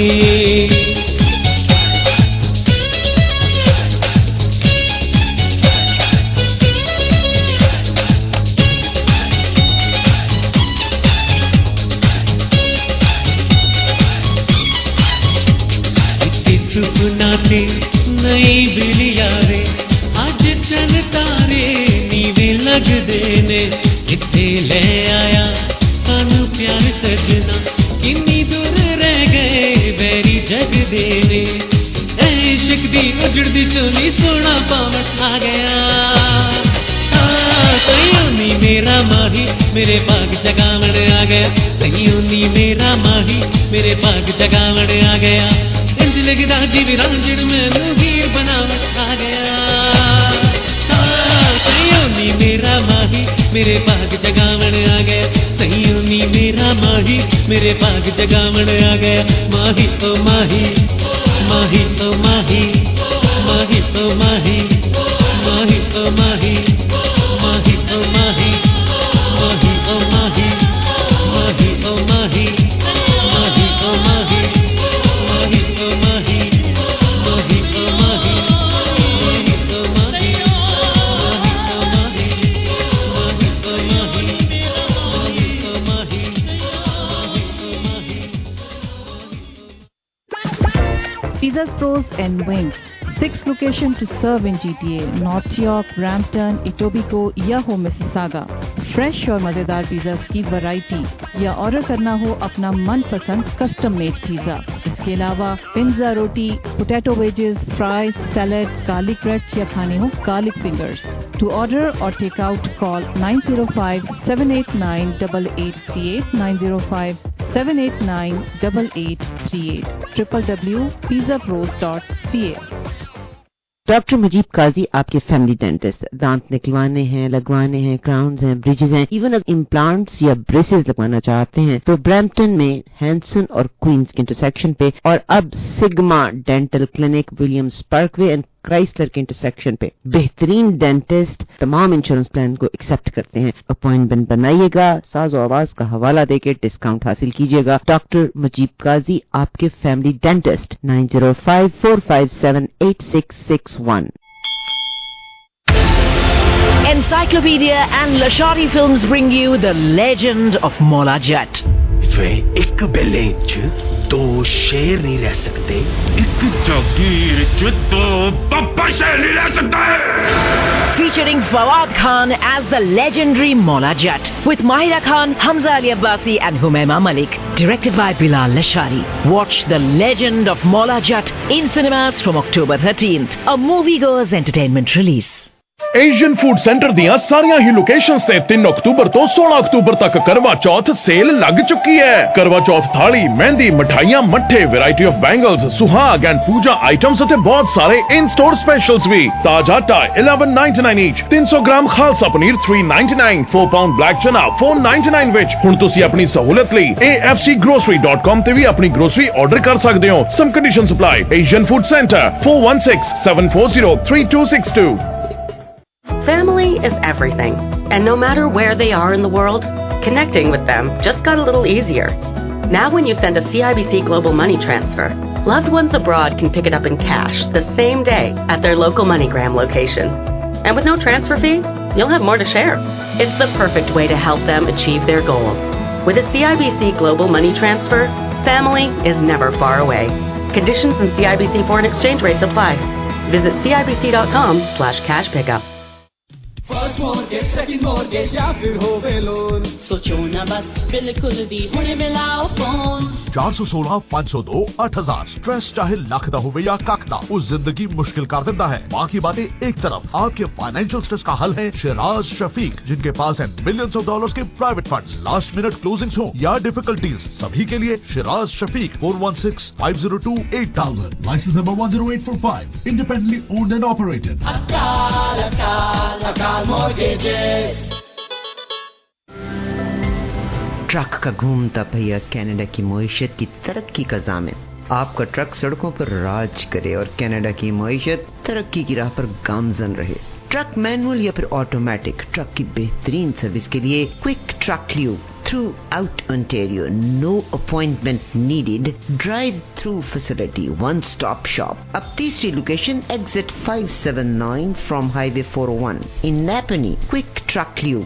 नई बिलिया रे अज चन तारे नीवे लगदे ने किथे ले आया सानू प्यार सजना किन्नी दूर रह गए बैरी जगदे ने इश्क दी उजड़दी चोली सोना पावण आ गया सहियों नी मेरा माही मेरे भाग जगावण आ गया सहियों नी मेरा माही मेरे भाग जगावण आ गया इंज लगदा जी विरांजड़ मैनू हीर बनावण आ गया सहियों नी मेरा माही मेरे भाग जगावण आ गया सहियों नी मेरा माही मेरे भाग जगावण आ गया माही ओ माही माही ओ माही माही ओ माही माही ओ माही माही ओ माही माही ओ माही माही ओ माही माही ओ माही Pizza Pros and Wings. 6 locations to serve in GTA, North York, Brampton, Etobicoke या हो Mississauga. फ्रेश और मज़ेदार पिज़्ज़ा की वैरायटी या ऑर्डर करना हो अपना मनपसंद कस्टम मेड पिज़्ज़ा. इसके अलावा पिज़्ज़ा रोटी, potato wedges, fries, salad, garlic bread या खाने हो garlic fingers. To order or take out, call 905-789-8838, 905-789-8838, www.pizzapros.ca. Doctor Mujeeb Qazi आपके फैमिली डेंटिस्ट. दांत निकलवाने हैं, लगवाने हैं, क्राउन्स हैं, ब्रिजेस हैं, इवन अगर इम्प्लांट्स या ब्रेसेस लगवाना चाहते हैं तो ब्रैम्पटन में हैंसन और क्वींस के इंटरसेक्शन पे और अब Sigma dental clinic Williams parkway and Chrysler के इंटरसेक्शन पे बेहतरीन डेंटिस्ट तमाम इंश्योरेंस प्लान को एक्सेप्ट करते हैं. अपॉइंटमेंट बनाइएगा, साज़ो आवाज का हवाला देके डिस्काउंट हासिल कीजिएगा. डॉक्टर मजीब काजी आपके family dentist. 905-457-8661. Encyclopedia and Lashari Films bring you the legend of Mola Jat. एक बेले च दो शेर नहीं रह सकते एक जागीर च दो पप्पा शेर नहीं रह सकते. Featuring Fawad Khan as the legendary Mola Jat with Mahira Khan, Hamza Ali Abbasi and Humaima Malik. Directed by Bilal Lashari. Watch the legend of Mola Jat in cinemas from October 13th. A moviegoer's entertainment release. Asian food centre दियां सारियां ही locations ते 3 अक्टूबर तो 16 अक्टूबर तक करवा चौथ cell लग चुकी है. करवा चौथ थाली, मेहंदी, मिठाइयां, मट्ठे, वैरायटी ऑफ बैंगल्स, सुहाग एंड पूजा आइटम्स ते बहुत सारे इन स्टोर स्पेशल्स भी. ताज आटा 11.99 each, 300 gram Khalsa paneer 3.99, 4 pound black चना 4.99 विच. हुण तुसी अपनी सहूलत लई afcgrocery.com ते भी अपनी ग्रोसरी ऑर्डर कर सकदे हो. Some condition apply. Asian food centre 416-740-3262. Family is everything, and no matter where they are in the world, connecting with them just got a little easier. Now when you send a CIBC Global Money Transfer, loved ones abroad can pick it up in cash the same day at their local MoneyGram location. And with no transfer fee, you'll have more to share. It's the perfect way to help them achieve their goals. With a CIBC Global Money Transfer, family is never far away. Conditions and CIBC foreign exchange rates apply. Visit CIBC.com/cash pickup. First mortgage second mortgage या फिर होवे loan सोचो ना बस बिल्कुल भी हुणे मिलाओ फोन 416-502-8000 स्ट्रेस चाहे लख दा होवे या कख दा उस जिंदगी मुश्किल कर देता है। बाकी बातें एक तरफ, आपके फाइनेंशियल स्ट्रेस का हल है शिराज शफीक, जिनके पास है मिलियंस ऑफ डॉलर्स के private funds. Last minute closings हो या डिफिकल्टीज, सभी के लिए Shiraz Shafiq 416-502-8000 licence number 10845 independently owned and operated. Akal mortgages. Truck का घूमता पहिया कनाडा की मईशत की तरक्की का ज़ामिन। आपका ट्रक सड़कों पर राज करे और कनाडा की मईशत तरक्की की राह पर गामजन रहे। ट्रक मैनुअल या फिर ऑटोमेटिक, ट्रक की बेहतरीन सर्विस के लिए quick truck lube throughout Ontario, no appointment needed, drive through facility, one stop shop. अब तीसरी location exit 579 from highway 401 in Napanee. Quick truck lube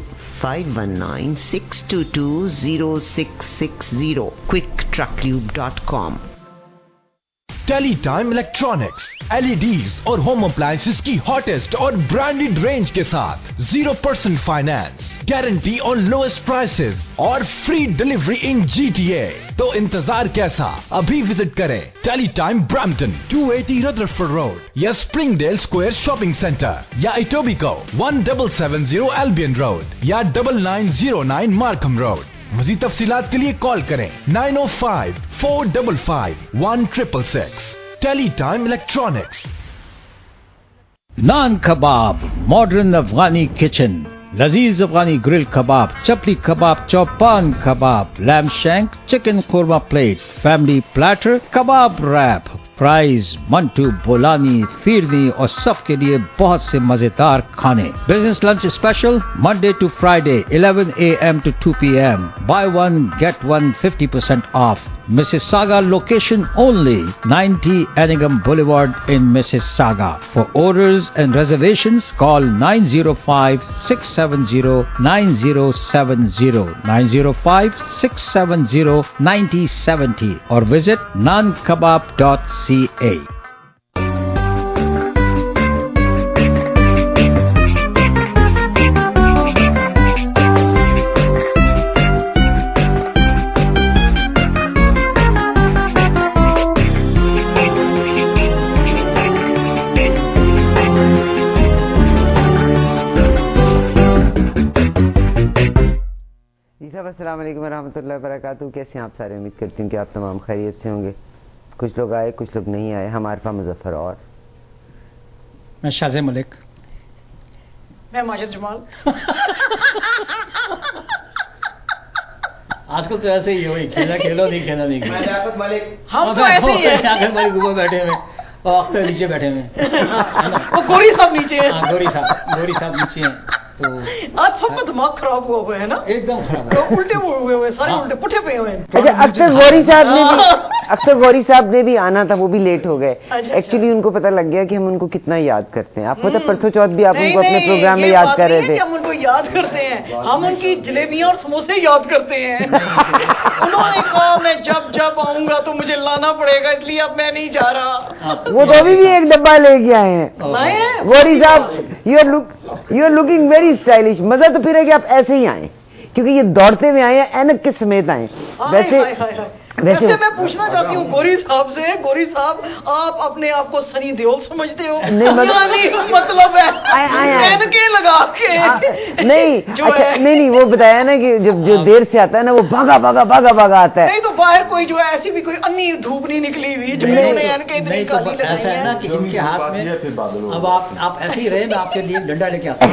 519-622-0660 quicktrucklube.com। Tele Time electronics, LEDs और home appliances की hottest और branded range के साथ 0% finance, guarantee on lowest prices और free delivery in GTA। तो इंतजार कैसा, अभी विजिट करें Tele Time Brampton 280 Rutherford road या स्प्रिंगडेल स्क्वायर शॉपिंग सेंटर या इटोबिको 1770 एल्बियन रोड या 9909 मार्कम रोड। मज़ीद तफसीलात के लिए कॉल करें 905-455-1666। Tele Time electronics. Naan kebab, modern Afghani kitchen, लजीज Afghani grill kebab, chapli kebab, chopan kebab, lamb shank, chicken korma plate, family platter, kebab wrap, fries, मंटू, बोलानी, फिरनी और सब के लिए बहुत से मजेदार खाने। Business lunch special Monday to Friday 11 AM to 2 PM। Buy one get one 50% off। Mississauga location only, 90 Anningham Boulevard in Mississauga। For orders and reservations, call 905-670-9070, 905-670-9070 or visit nankebab.ca। अस्सलाम वालेकुम रहमतुल्लाहि व बरकातहू। कैसे हैं आप सारे? उम्मीद करती हूँ कि आप तमाम खैरियत से होंगे। कुछ लोग आए, कुछ लोग नहीं आए। हम आरिफा मुजफ्फर और मैं शाज़े मलिक। मैं माजिद जमाल। आजकल तो ऐसे ही है, वही खेला खेलो नहीं खेला नहीं खेला। मैं लियाकत मलिक। हम तो ऐसे ही हैं। लियाकत मलिक ऊपर बैठे हुए और अख्तर नीचे बैठे हुए। वो गोरी साहब नीचे हैं। गोरी साहब नीचे हैं। तो आज सबका दिमाग खराब हुआ है ना, एकदम खराब है। उल्टे हुए हुए, सारे उल्टे पुठे पे हुए हैं। अच्छा, अख्तर गौरी साहब ने भी आना था, वो भी लेट हो गए। एक्चुअली उनको पता लग गया कि हम उनको कितना याद करते हैं। आपको तो परसों चौथ भी आप उनको अपने प्रोग्राम में याद कर रहे थे। हम उनको याद करते हैं, हम उनकी जलेबियां और समोसे याद करते हैं। उन्होंने कहा मैं जब आऊंगा तो मुझे लाना पड़ेगा, इसलिए अब मैं नहीं जा रहा। वो तो अभी भी एक डब्बा लेके आए हैं। गौरी साहब, you are looking very stylish. मजा तो फिर है कि आप ऐसे ही आए, क्योंकि ये दौड़ते हुए आए हैं, ऐनक के समेत आए। वैसे मैं पूछना चाहती हूँ गौरी साहब से, गौरी साहब आप अपने आप को सनी देओल समझते हो? नहीं, मतलब है ऐनके लगा के नहीं। अच्छा, नहीं, वो बताया ना कि जब जो देर से आता है ना, वो भागा आता है। नहीं तो बाहर कोई जो है ऐसी भी कोई अन्नी धूप नहीं निकली हुई जो इन्होंने ऐनके इतनी काली लगाई है ना कि इनके हाथ में। अब आप ऐसे ही रहे, मैं आपके लिए डंडा लेके आता हूँ।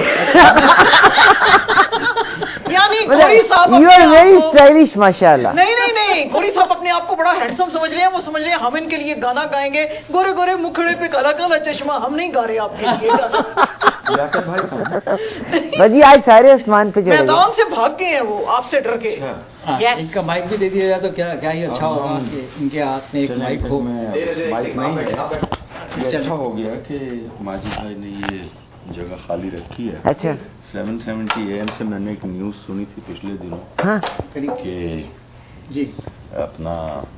यानी गौरी साहब यू आर वेरी स्टाइलिश माशाल्लाह। नहीं, गौरी साहब अपने आप को बड़ा हैंडसम समझ रहे हैं। वो समझ रहे हैं हम इनके लिए गाना गाएंगे, गोरे गोरे मुखड़े पे काला काला चश्मा। हम नहीं गा रहे आपके लिए गाना। भाजी आज सारे आसमान पे चढ़े, मैदान से भाग गए हैं वो आपसे डर के। इनका माइक भी दे दिया जाए तो क्या ही अच्छा होगा। इनके हाथ में एक माइक हो। माइक नहीं है, अच्छा हो गया कि माजिद भाई ने ये जगह खाली रखी है। अच्छा, 770 AM से मैंने एक न्यूज सुनी थी पिछले दिनों कि जी अपना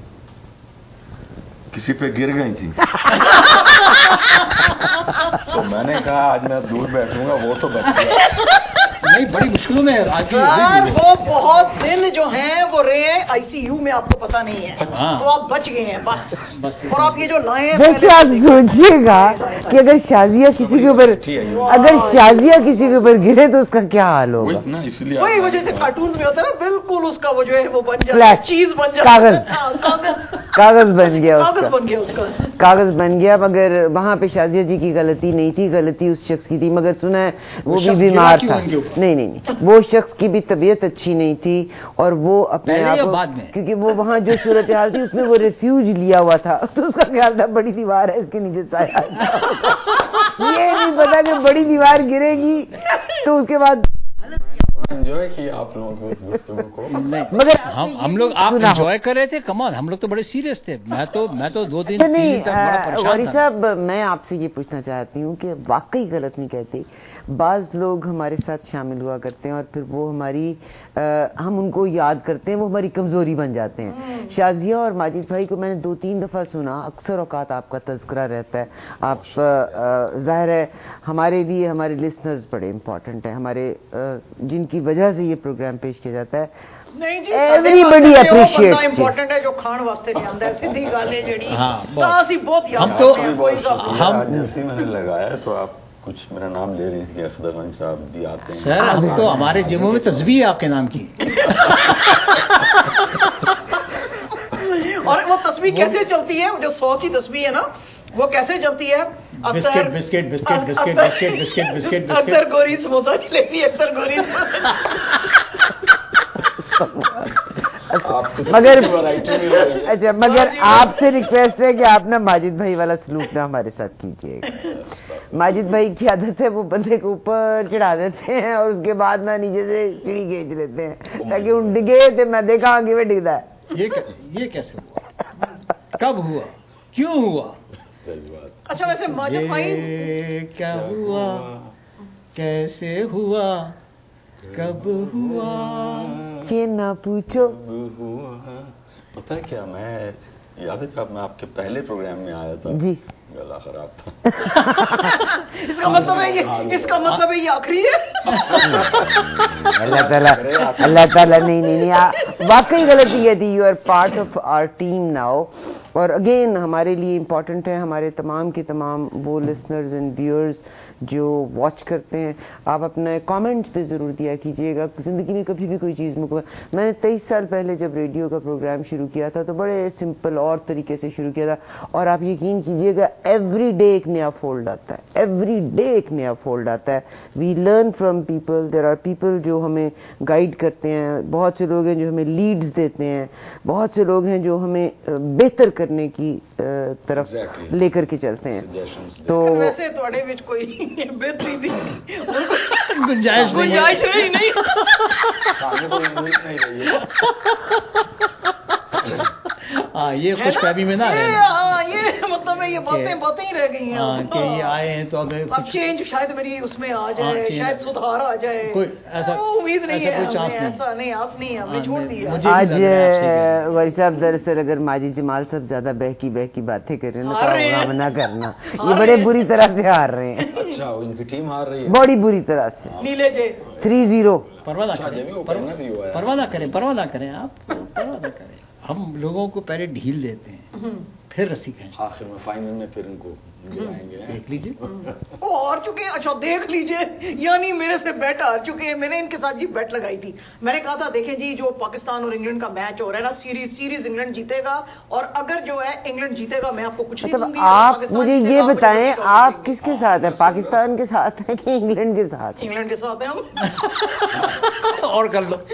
किसी पे गिर गई थी। तो मैंने कहा आज मैं दूर बैठूंगा, वो तो बच गया। नहीं बड़ी मुश्किलों में आज सर वो बहुत दिन जो हैं वो रहे आईसीयू में, आपको पता नहीं है, तो आप बच गए हैं बस। और आप ये जो लाए हैं, वैसे आप सोचिएगा कि अगर शाजिया किसी के ऊपर गिरे तो उसका क्या हाल होगा। वही वो जैसे कार्टून्स में होता है ना, बिल्कुल उसका वो जो है वो बन जाता है, चीज बन जाता है, कागज बन गया उसका। कागज बन गया। मगर वहाँ पे शाजिया जी की गलती नहीं थी, गलती उस शख्स की थी। मगर सुना है वो भी बीमार था। नहीं, वो शख्स की भी तबीयत अच्छी नहीं थी और वो अपने आप, क्योंकि वो वहाँ जो सूरत हाल थी उसमें वो रिफ्यूज लिया हुआ था, तो उसका ख्याल था बड़ी दीवार है इसके नीचे साया। ये नहीं पता कि बड़ी दीवार गिरेगी तो उसके बाद एंजॉय किया आप लोगों को इस गुफ्तगू को। मगर हम लोग आप एंजॉय कर रहे थे, कमाल, हम लोग तो बड़े सीरियस थे। मैं तो 2-3 दिन तक बड़ा परेशान था। साहब मैं आपसे ये पूछना चाहती हूँ कि वाकई गलत नहीं कहती, बाज लोग हमारे साथ शामिल हुआ करते हैं और फिर वो हम उनको याद करते हैं, वो हमारी कमजोरी बन जाते हैं। शाजिया और माजिद भाई को मैंने 2-3 दफा सुना, अक्सर औकात आपका तज़किरा रहता है। आप जाहिर है हमारे लिए, हमारे लिसनर्स बड़े इंपॉर्टेंट हैं, हमारे जिनकी वजह से ये प्रोग्राम पेश किया जाता है। नहीं जी, एवरीबडी अप्रिशिएट्स इंपॉर्टेंट है जो खान वास्ते नहीं आंदा है, सीधी गल है जेडी। बहुत याद हम तो मैंने लगाया तो आप कुछ मेरा नाम ले रही थी, अख्तर साहब भी आते हैं। सर हम तो हमारे जेबों में तस्बीह है आपके नाम की। और वो तस्बीह कैसे चलती है, जो 100 की तस्बीह है ना, वो कैसे चलती है? बिस्किट अक्सर गोरी समोसा जलेबी, अक्सर गोरी मगर आपसे रिक्वेस्ट है कि आप ना माजिद भाई वाला सलूक ना हमारे साथ कीजिएगा। माजिद भाई की आदत है वो बंदे को ऊपर चढ़ा देते हैं और उसके बाद ना नीचे से सीढ़ी खींच लेते हैं ताकि वो डिगे तो मैं देखा आगे में डिगता है। ये कैसे हुआ, कब हुआ, क्यों हुआ? अच्छा वैसे माजिद भाई क्या हुआ, कैसे हुआ, कब हुआ, के ना पूछो। पता है क्या, मैं याद है जब मैं आपके पहले प्रोग्राम में आया था जी, गला खराब था। इसका मतलब है ये आखिरी है। अल्लाह ताला नहीं वाकई गलती है थी। You are part of our team now. और अगेन हमारे लिए इम्पोर्टेंट है, हमारे तमाम के तमाम वो लिसनर्स एंड व्यूअर्स जो वॉच करते हैं, आप अपने कमेंट्स पे ज़रूर दिया कीजिएगा। ज़िंदगी में कभी भी कोई चीज़ मैंने 23 साल पहले जब रेडियो का प्रोग्राम शुरू किया था तो बड़े सिंपल और तरीके से शुरू किया था और आप यकीन कीजिएगा एवरी डे एक नया फोल्ड आता है, एवरी डे एक नया फोल्ड आता है। We learn from people, there are people जो हमें गाइड करते हैं, बहुत से लोग हैं जो हमें लीड्स देते हैं, बहुत से लोग हैं जो हमें बेहतर करने की तरफ लेकर के चलते हैं। तो वैसे ਤੁਹਾਡੇ ਵਿੱਚ ਕੋਈ बेहतरी दी गुंजाइश नहीं सामने कोई उम्मीद नहीं रही है। हाँ ये खुशफहमी में ना ये मतलब है ये बातें ही रह गई हैं कि ये आए हैं तो अब चेंज शायद मेरी उसमें आ जाए, शायद सुधार आ जाए, कोई ऐसा उम्मीद नहीं है, ऐसा नहीं आस नहीं है, हमने छोड़ दिया। आज वही साहब दरअसल अगर माजिद जमाल साहब ज्यादा बहकी बातें कर रहे हैं तो सामना करना, ये बड़े बुरी तरह से हार रहे हैं। अच्छा इनकी टीम हार रही है बड़ी बुरी तरह से, नीले जे 3-0। परवाह ना करें आप, हम लोगों को पहले ढील देते हैं फिर रस्सी खींचते हैं, आखिर में फाइनल में फिर इनको गिराएंगे। देख लीजिए वो हार चुके हैं। अच्छा देख लीजिए, यानी मेरे से बेट हार चुके हैं। मैंने इनके साथ जी बेट लगाई थी, मैंने कहा था देखें जी जो पाकिस्तान और इंग्लैंड का मैच हो रहा है ना, सीरीज इंग्लैंड जीतेगा और अगर जो है इंग्लैंड जीतेगा मैं आपको कुछ नहीं दूंगी। आप मुझे ये बताएं आप किसके साथ है, पाकिस्तान के साथ है कि इंग्लैंड के साथ? इंग्लैंड के साथ है हम। और कर लो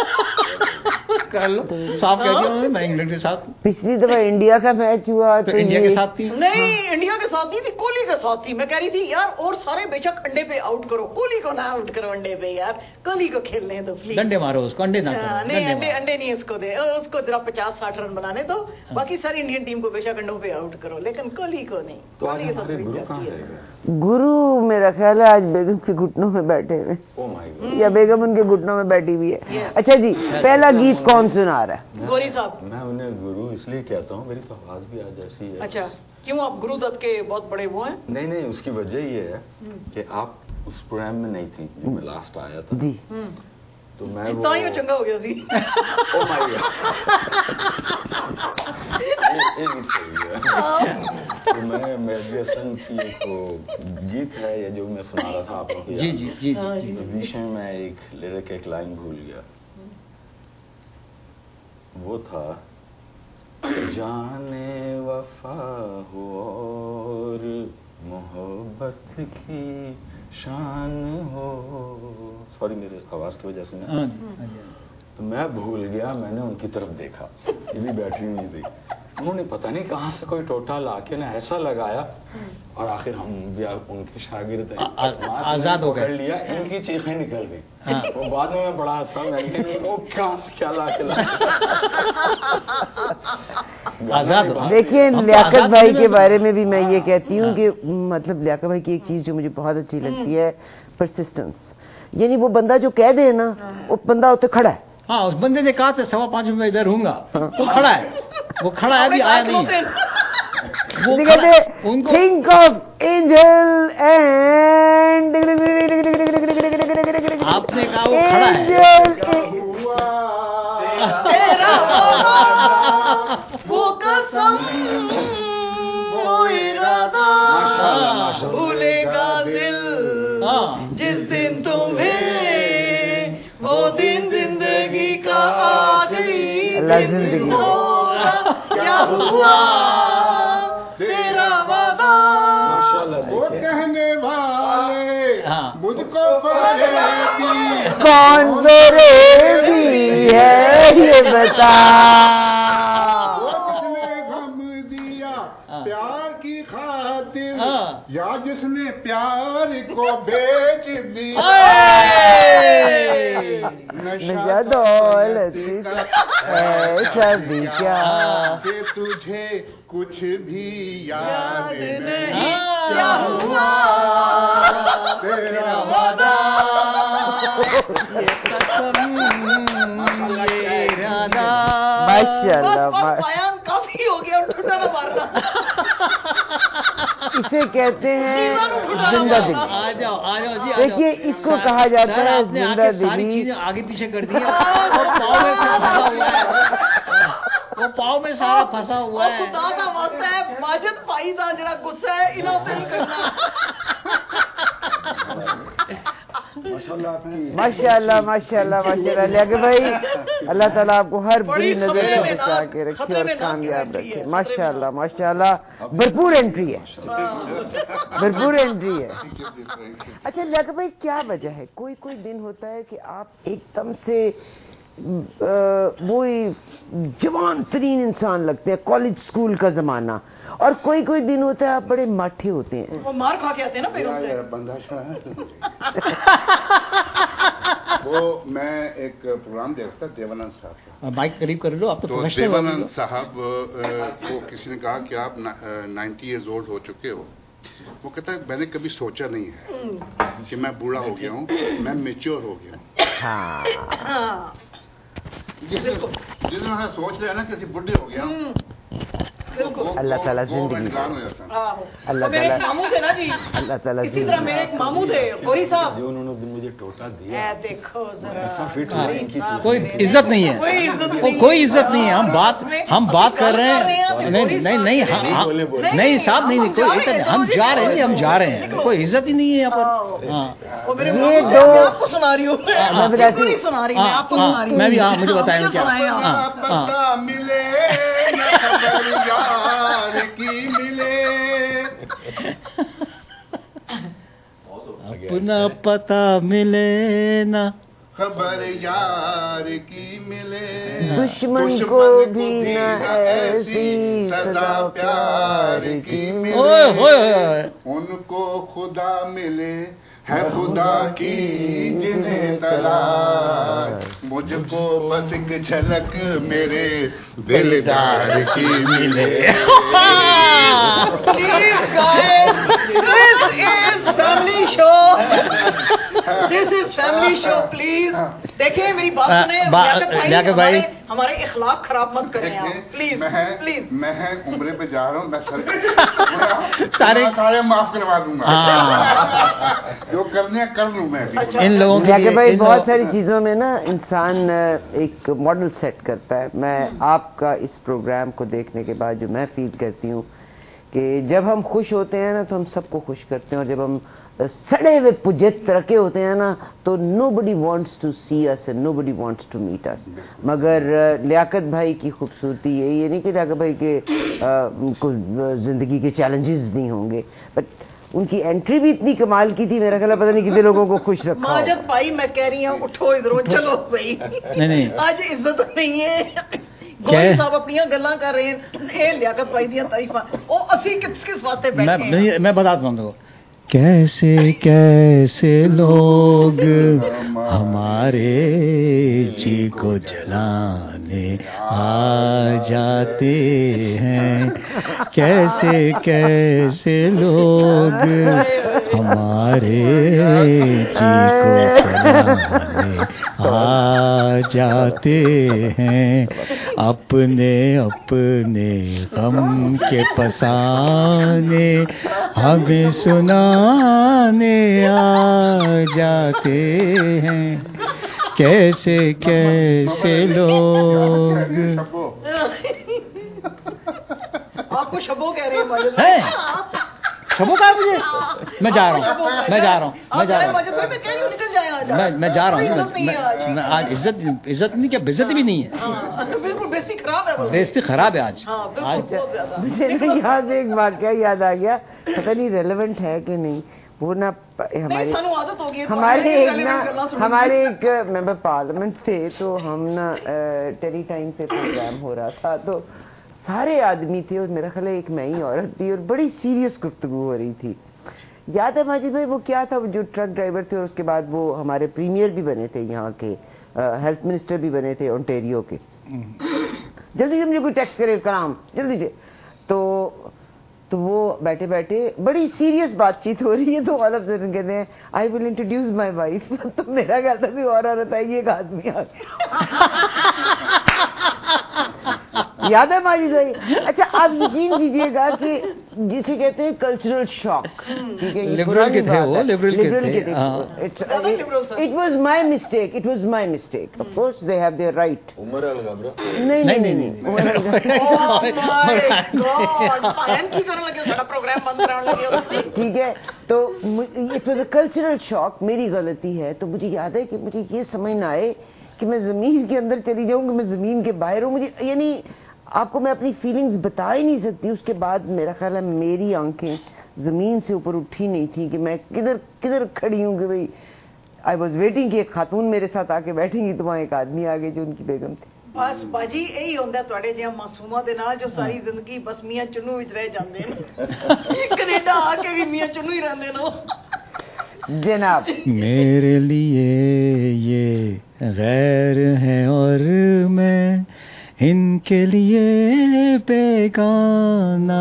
साफ कह दिया मैं इंग्लैंड के साथ। पिछली दफा इंडिया का मैच हुआ तो इंडिया के साथ थी? नहीं इंडिया के साथ नहीं थी, कोहली के साथ थी। मैं कह रही थी यार और सारे बेशक अंडे पे आउट करो, कोहली को ना आउट करो अंडे पे यार, कोहली को खेलने दो प्लीज। डंडे मारो उसको, अंडे ना करो। नहीं अंडे नहीं उसको दे, उसको जरा 50-60 रन बनाने दो। बाकी सारी इंडियन टीम को बेशक अंडों पे आउट करो लेकिन कोहली को नहीं। तो आज हमारे गुरु कहाँ रहेगा? गुरु मेरा ख्याल है आज बेगम के घुटनों में बैठे हुए। ओह माय या बेगम उनके घुटनों में बैठी हुई है. अच्छा जी, पहला गीत कौन सुना रहा है? गौरी साहब. मैं उन्हें गुरु इसलिए कहता हूँ, मेरी तो आवाज भी आज ऐसी है. अच्छा, क्यों आप गुरु दत्त के बहुत बड़े वो हैं? नहीं, उसकी वजह ये है कि आप उस प्रोग्राम में नहीं थी जो मैं लास्ट आया था जी. तो मैं वो ही चंगा हो गया सी. Oh my God. ये सही है. तो मैं मेजर सन की एक गीत है ये जो मैं सुना रहा था आप लोगों को. जी. बीच में मैं एक लिरिक एक लाइन भूल गया. वो था जाने वफा हो और मोहब्बत की शान हो. सॉरी मेरे आवाज की वजह से मैं तो मैं भूल गया. मैंने उनकी तरफ देखा, ये भी बैठी हुई थी. उन्होंने पता नहीं कहाँ से कोई टोटा लाके ना ऐसा लगाया और आखिर हम भी उनके शागिर्द आजाद हो गए. लिया, इनकी चीखें निकल गई. वो बाद में मैं बड़ा हंसा. मैंने वो कहाँ से क्या लाके आजाद. देखिए लियाकत भाई के बारे में भी मैं ये कहती हूँ कि मतलब लियाकत भाई की एक चीज जो मुझे बहुत अच्छी लगती है, परसिस्टेंस. यानी वो बंदा जो कह दे ना, वो बंदा उसे खड़ा है. हाँ, उस बंदे ने कहा था 5:15 में इधर हूँगा, वो खड़ा है. वो खड़ा है, अभी आया नहीं. वो कहते थिंक ऑफ एंजल एंड आपने कहा वो खड़ा है. वो कसम वो इरादा भूलेगा दिल जिस दिन तुम्हें वो दिन जिंदगी का आखिरी दिन होगा. क्या हुआ तेरा वादा वो कहने वाले मुझको कौन फरेबी है ये बता. प्यार की खातिर या जिसने प्यार को बेच दिया. नशा दौलत ऐसा भी क्या कि तुझे कुछ भी याद नहीं. क्या हुआ तेरा वादा माशाल्लाह. बयान काफी हो गया. ठुठा मारना इसे कहते हैं जिंदा दिली. आ जाओ जी. देखिए इसको कहा जाता है जिंदा दिली. सारी चीजें आगे पीछे कर दी है. वो पाव में सारा फंसा हुआ है. खुदा का वास्ता है माजिद भाई दा जड़ा गुस्सा है इन्हों पे ही करना. माशाल्लाह. लियाकत भाई, अल्लाह ताला आपको हर बुरी नजर से बचा के रखे और कामयाब रखे. माशाल्लाह. भरपूर एंट्री है. अच्छा लियाकत भाई, क्या वजह है? कोई दिन होता है कि आप एकदम से वो जवान तरीन इंसान लगते हैं, कॉलेज स्कूल का जमाना, और कोई दिन होता है आप बड़े माठे होते हैं. वो मार खा के आते हैं ना बेगम से. वो मैं एक प्रोग्राम देखता था देवानंद साहब का. माइक करीब कर लो आप. तो देवानंद साहब को किसी ने कहा कि आप 90 ईयर्स ओल्ड हो चुके हो. वो कहता है मैंने कभी सोचा नहीं है कि मैं बूढ़ा हो गया हूँ, मैं मैच्योर हो गया हूँ. जिन्होंने सोच लिया ना कि बुढ़े हो गया अल्लाह ताला जिंदगी. अल्लाह ताला मामू थे ना जी. अल्लाह ताला इसी तरह मेरे एक मामू थे गौरी साहब. जो उन्होंने मुझे टोटा दिया. देखो जरा कोई इज्जत नहीं है. कोई इज्जत नहीं है. हम बात कर रहे हैं. नहीं साहब, नहीं हम जा रहे हैं. कोई इज्जत ही नहीं है यहाँ पर. ये दो आपको सुना रही हूँ. मैं सुना रही हूँ आपको सुना रही हूँ. मैं भी मुझे बताएं क्या. मिले की मिले अपना पता मिले ना, खबर यार की मिले, दुश्मन को भी न ऐसी सदा प्यार की मिले, उनको खुदा मिले है खुदा की जिन्हें तलाश, मुझको बस एक झलक मेरे दिलदार की मिले. Please guys, this is family show. This is please family show please देखें मेरी बात सुने लियाकत भाई हमारे इखलाक खराब मत करें आप प्लीज प्लीज मैं उम्रे पे जा रहा हूँ, मैं सारे माफ करवा दूंगा, जो करने कर लूँ मैं। इन लोगों के भाई बहुत सारी चीजों में ना इंसान एक मॉडल सेट करता है। मैं आपका इस प्रोग्राम को देखने के बाद जो मैं फील करती हूँ कि जब हम खुश होते हैं ना तो हम सबको खुश करते हैं, और जब हम सड़े हुए पुजत रखे होते हैं ना तो nobody wants to see us and nobody wants to meet us। मगर लियाकत भाई की खूबसूरती ये नहीं कि लियाकत भाई के उनको जिंदगी के चैलेंजेस नहीं होंगे, बट उनकी एंट्री भी इतनी कमाल की थी, मेरा ख्याल पता नहीं कितने लोगों को खुश रखा। माजद भाई मैं कह रही हूँ उठो इधरों, चलो भाई नहीं आज इज्जत नहीं है। गोली साहब अपनी गल्ला कर रहे हैं, लियाकत भाई दी तारीफा ओ असी किस वास्ते बैठे। मैं बताता हूँ, कैसे कैसे लोग हमारे जी को जलाने आ जाते हैं, कैसे कैसे लोग हमारे जी को जलाने आ जाते हैं, अपने अपने गम के फसाने हमें सुनाने आ जाते हैं, कैसे कैसे लोग। आपको शबो कह रहे हैं शबो कहा मुझे, मैं जा रहा हूँ मैं जा रहा हूँ आज इज्जत नहीं, क्या बेइज्जती भी नहीं है, बिल्कुल बेइज्जती खराब है, बेइज्जती खराब है आज। मुझे यहाँ से एक वाकया याद आ गया, पता नहीं रेलेवेंट है कि नहीं, वो ना हमारे एक मेंबर पार्लियामेंट थे, तो हम ना टेली टाइम से प्रोग्राम हो रहा था, तो सारे आदमी थे और मेरा ख्याल एक मैं ही औरत थी और बड़ी सीरियस गुफ्तगू हो रही थी। याद है माजिद भाई वो क्या था, वो जो ट्रक ड्राइवर थे और उसके बाद वो हमारे प्रीमियर भी बने थे, यहाँ के हेल्थ मिनिस्टर भी बने थे ओंटारियो के। जल्दी से मुझे कोई टेक्स्ट करे कलाम जल्दी से, तो वो बैठे बैठे बड़ी सीरियस बातचीत हो रही है, तो ऑल ऑफ सडन कहते हैं I will introduce my wife. तो मेरा ख्याल था कोई और औरत आएगी, एक आदमी आ गया। याद है माजिद भाई? अच्छा आप यकीन कीजिएगा कि जिसे कहते हैं कल्चरल शॉक, ठीक है, लिबरल के थे वो, लिबरल के थे। It was my mistake, it was my mistake, of course they have their right. नहीं ठीक है, तो it was a cultural shock, मेरी गलती है। तो मुझे याद है कि मुझे ये समझ ना आए कि मैं जमीन के अंदर चली जाऊं कि मैं जमीन के बाहर हूं, मुझे यानी आपको मैं अपनी फीलिंग्स बता ही नहीं सकती। उसके बाद मेरा ख्याल है मेरी आंखें जमीन से ऊपर उठी नहीं थी कि मैं किधर किधर खड़ी हूँ, कि भाई आई वॉज वेटिंग कि एक खातून मेरे साथ आके बैठेंगी, तो वहाँ एक आदमी आ गए जो उनकी बेगम थी। बस बाजी यही होंगे तुहाडे जिहा मासूमा दे नाल जो सारी जिंदगी बस मियां चुन्नू विच रह जांदे ने, कनेडा आके भी मियां चुन्नू ही रहंदे ने जनाब। मेरे लिए ये गैर है और मैं इनके लिए बेगाना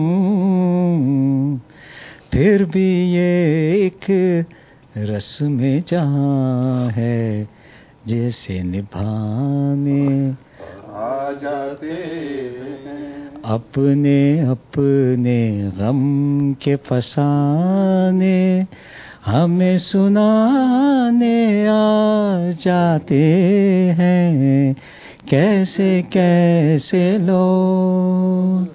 हूँ, फिर भी ये एक रस्म जहाँ है जैसे निभाने आ जाते हैं, अपने अपने गम के फसाने हमें सुनाने आ जाते हैं, कैसे कैसे लोग।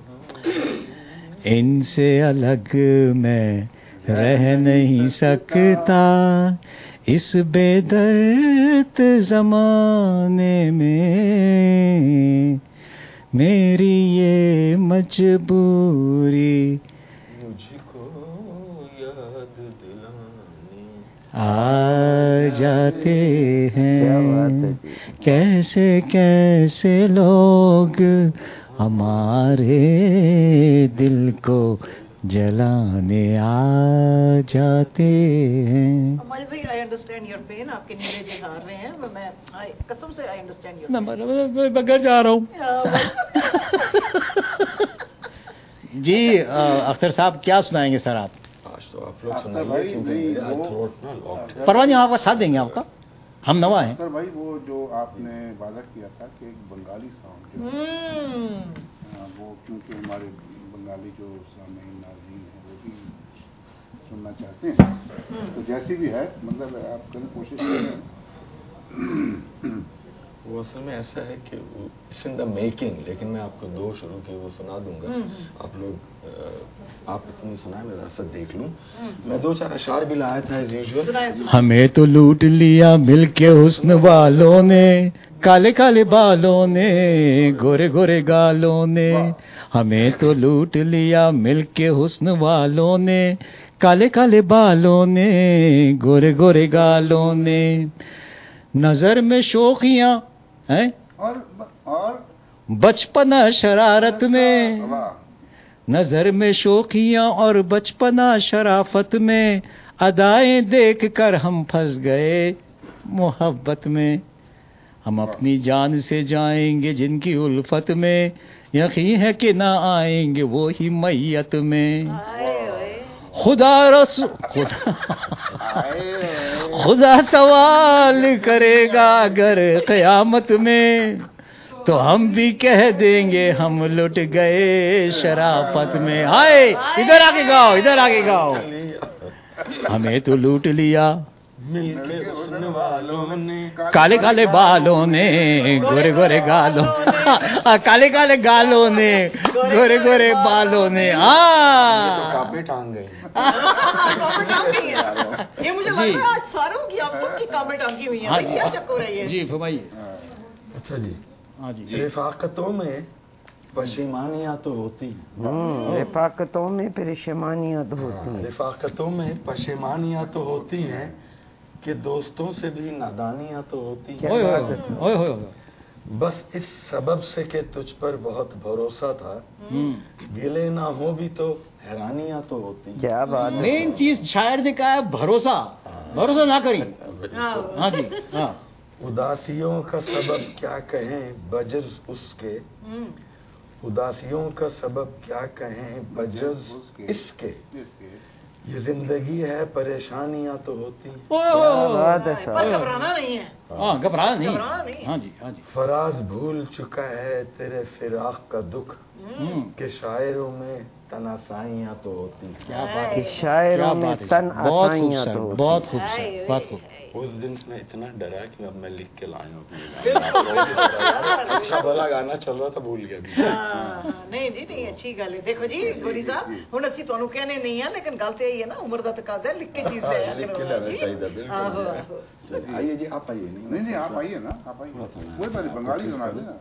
इनसे अलग मैं रह नहीं सकता इस बेदर्द जमाने में, मेरी ये मजबूरी मुझको याद दिलाने आ जाते हैं, कैसे कैसे लोग हमारे दिल को जलाने आ जाते हैं। आई अंडरस्टैंड योर पेन, आपके नीले जिहार रहे हैं, मैं कसम से आई अंडरस्टैंड योर मैं घर जा रहा हूँ। जी अख्तर साहब क्या सुनाएंगे सर आप? आज तो आप लोग सुनाइए क्योंकि मेरा थ्रोट ना लॉक्ड है। परवान जी हम आपका साथ देंगे, आपका हम नवा है। सर भाई वो जो आपने वादा किया था कि एक बंगाली सॉन्ग जो वो क्योंकि हमारे बंगाली जो सामीन नाज़रीन हैं वो भी सुनना चाहते हैं, तो जैसी भी है मतलब आप करें कोशिश करें। वो असल में ऐसा है कि इट्स इन द मेकिंग, लेकिन मैं आपको 2 शुरू किए वो सुना दूंगा। आप लोग आप इतनी सुनाए मैं जरा देख लूं। मैं 2-4 अशार भी लाया था एज यूजुअल। हमें तो लूट लिया मिलके हुस्न वालों ने, काले काले बालों ने, गोरे गोरे गालों ने। हमें तो लूट लिया मिलके हुस्न वालों ने, काले काले बालों ने, गोरे गोरे गालों ने। नजर में शोखियां हैं और बचपना शरारत में, नजर में शोखियां और बचपना शराफत में, अदाएं देख कर हम फंस गए मोहब्बत में। हम अपनी जान से जाएंगे जिनकी उल्फत में, यकीन है कि ना आएंगे वो ही मैयत में। खुदा सवाल करेगा अगर क़यामत में, तो हम भी कह देंगे हम लुट गए शराफत में। हाय इधर आके गाओ, इधर आके गाओ। हमें तो लूट लिया मिलके हुस्न वालों ने, काले काले बालों ने, गोरे गोरे गालों, काले काले गालों ने, गोरे गोरे बालों ने। कापे टांग गई। ये मुझे लग रहा है आज सारों की आप सबकी कामें टांगी हुई हैं। क्या चक्कर है ये? जी फरमाइए। अच्छा जी, हाँ जी। रिफाकतों में परेशानियां तो होती हैं। रिफाकतों में परेशानियां तो होती हैं। रिफाकतों में परेशानियां तो होती हैं कि दोस्तों से भी नादानियां तो होती हैं। बस इस सबब से कि तुझ पर बहुत भरोसा था, गिले ना हो भी तो हैरानियां तो होती। क्या बात है। मेन चीज शायर ने कहा है भरोसा, भरोसा ना करी। हाँ जी हाँ। उदासियों का सबब क्या कहें बजज उसके, उदासियों का सबब क्या कहें बजज इसके, ये जिंदगी है परेशानियां तो होती। घबराना नहीं है। हाँ घबराना नहीं। हाँ जी हाँ जी। फराज भूल चुका है तेरे फिराक का दुख, के शायरों में तनासाइयां तो होती। क्या बात है। शायरों में तनासाइयां तो होती। बहुत खूबसूरत, बहुत खूब। उस दिन मैं इतना डरा कि अब मैं लिख के लाया हूँ। अच्छा भला गाना चल रहा था, भूल गया। नहीं जी नहीं, अच्छी गल है। देखो जी गोरी साहब, हुण असीं तुहानूं कहने नहीं है, लेकिन गल तो यही है ना, उम्र दा तकाजा है, लिख के चीज ले लिख के लाना चाहिए। बिल्कुल आइए जी, आप आइए। नहीं आप आइए ना, आप आइए। कोई बात नहीं, बंगाली सुना देना।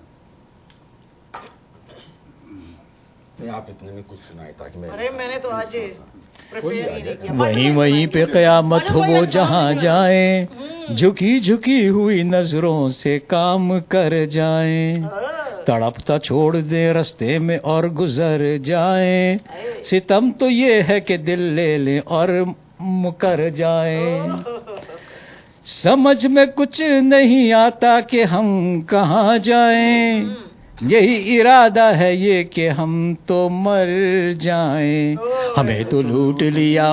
नहीं आप इतने में कुछ सुनाए ताकि मैं। अरे मैंने तो आज वहीं वहीं पे कयामत हो वो जहाँ जाए, झुकी झुकी हुई नजरों से काम कर जाए, तड़पता छोड़ दे रास्ते में और गुजर जाए। सितम तो ये है कि दिल ले ले और मुकर जाए। समझ में कुछ नहीं आता कि हम कहाँ जाएं, यही इरादा है ये कि हम तो मर जाएं। हमें तो लूट लिया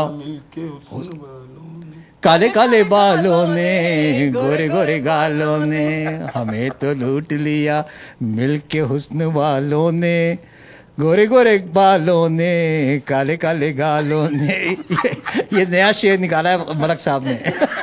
काले काले बालों ने, गोरे गोरे गालों ने। हमें तो लूट लिया मिलके हुस्न वालों ने, गोरे गोरे बालों ने, काले काले गालों ने। ये नया शेर निकाला है मलक साहब ने।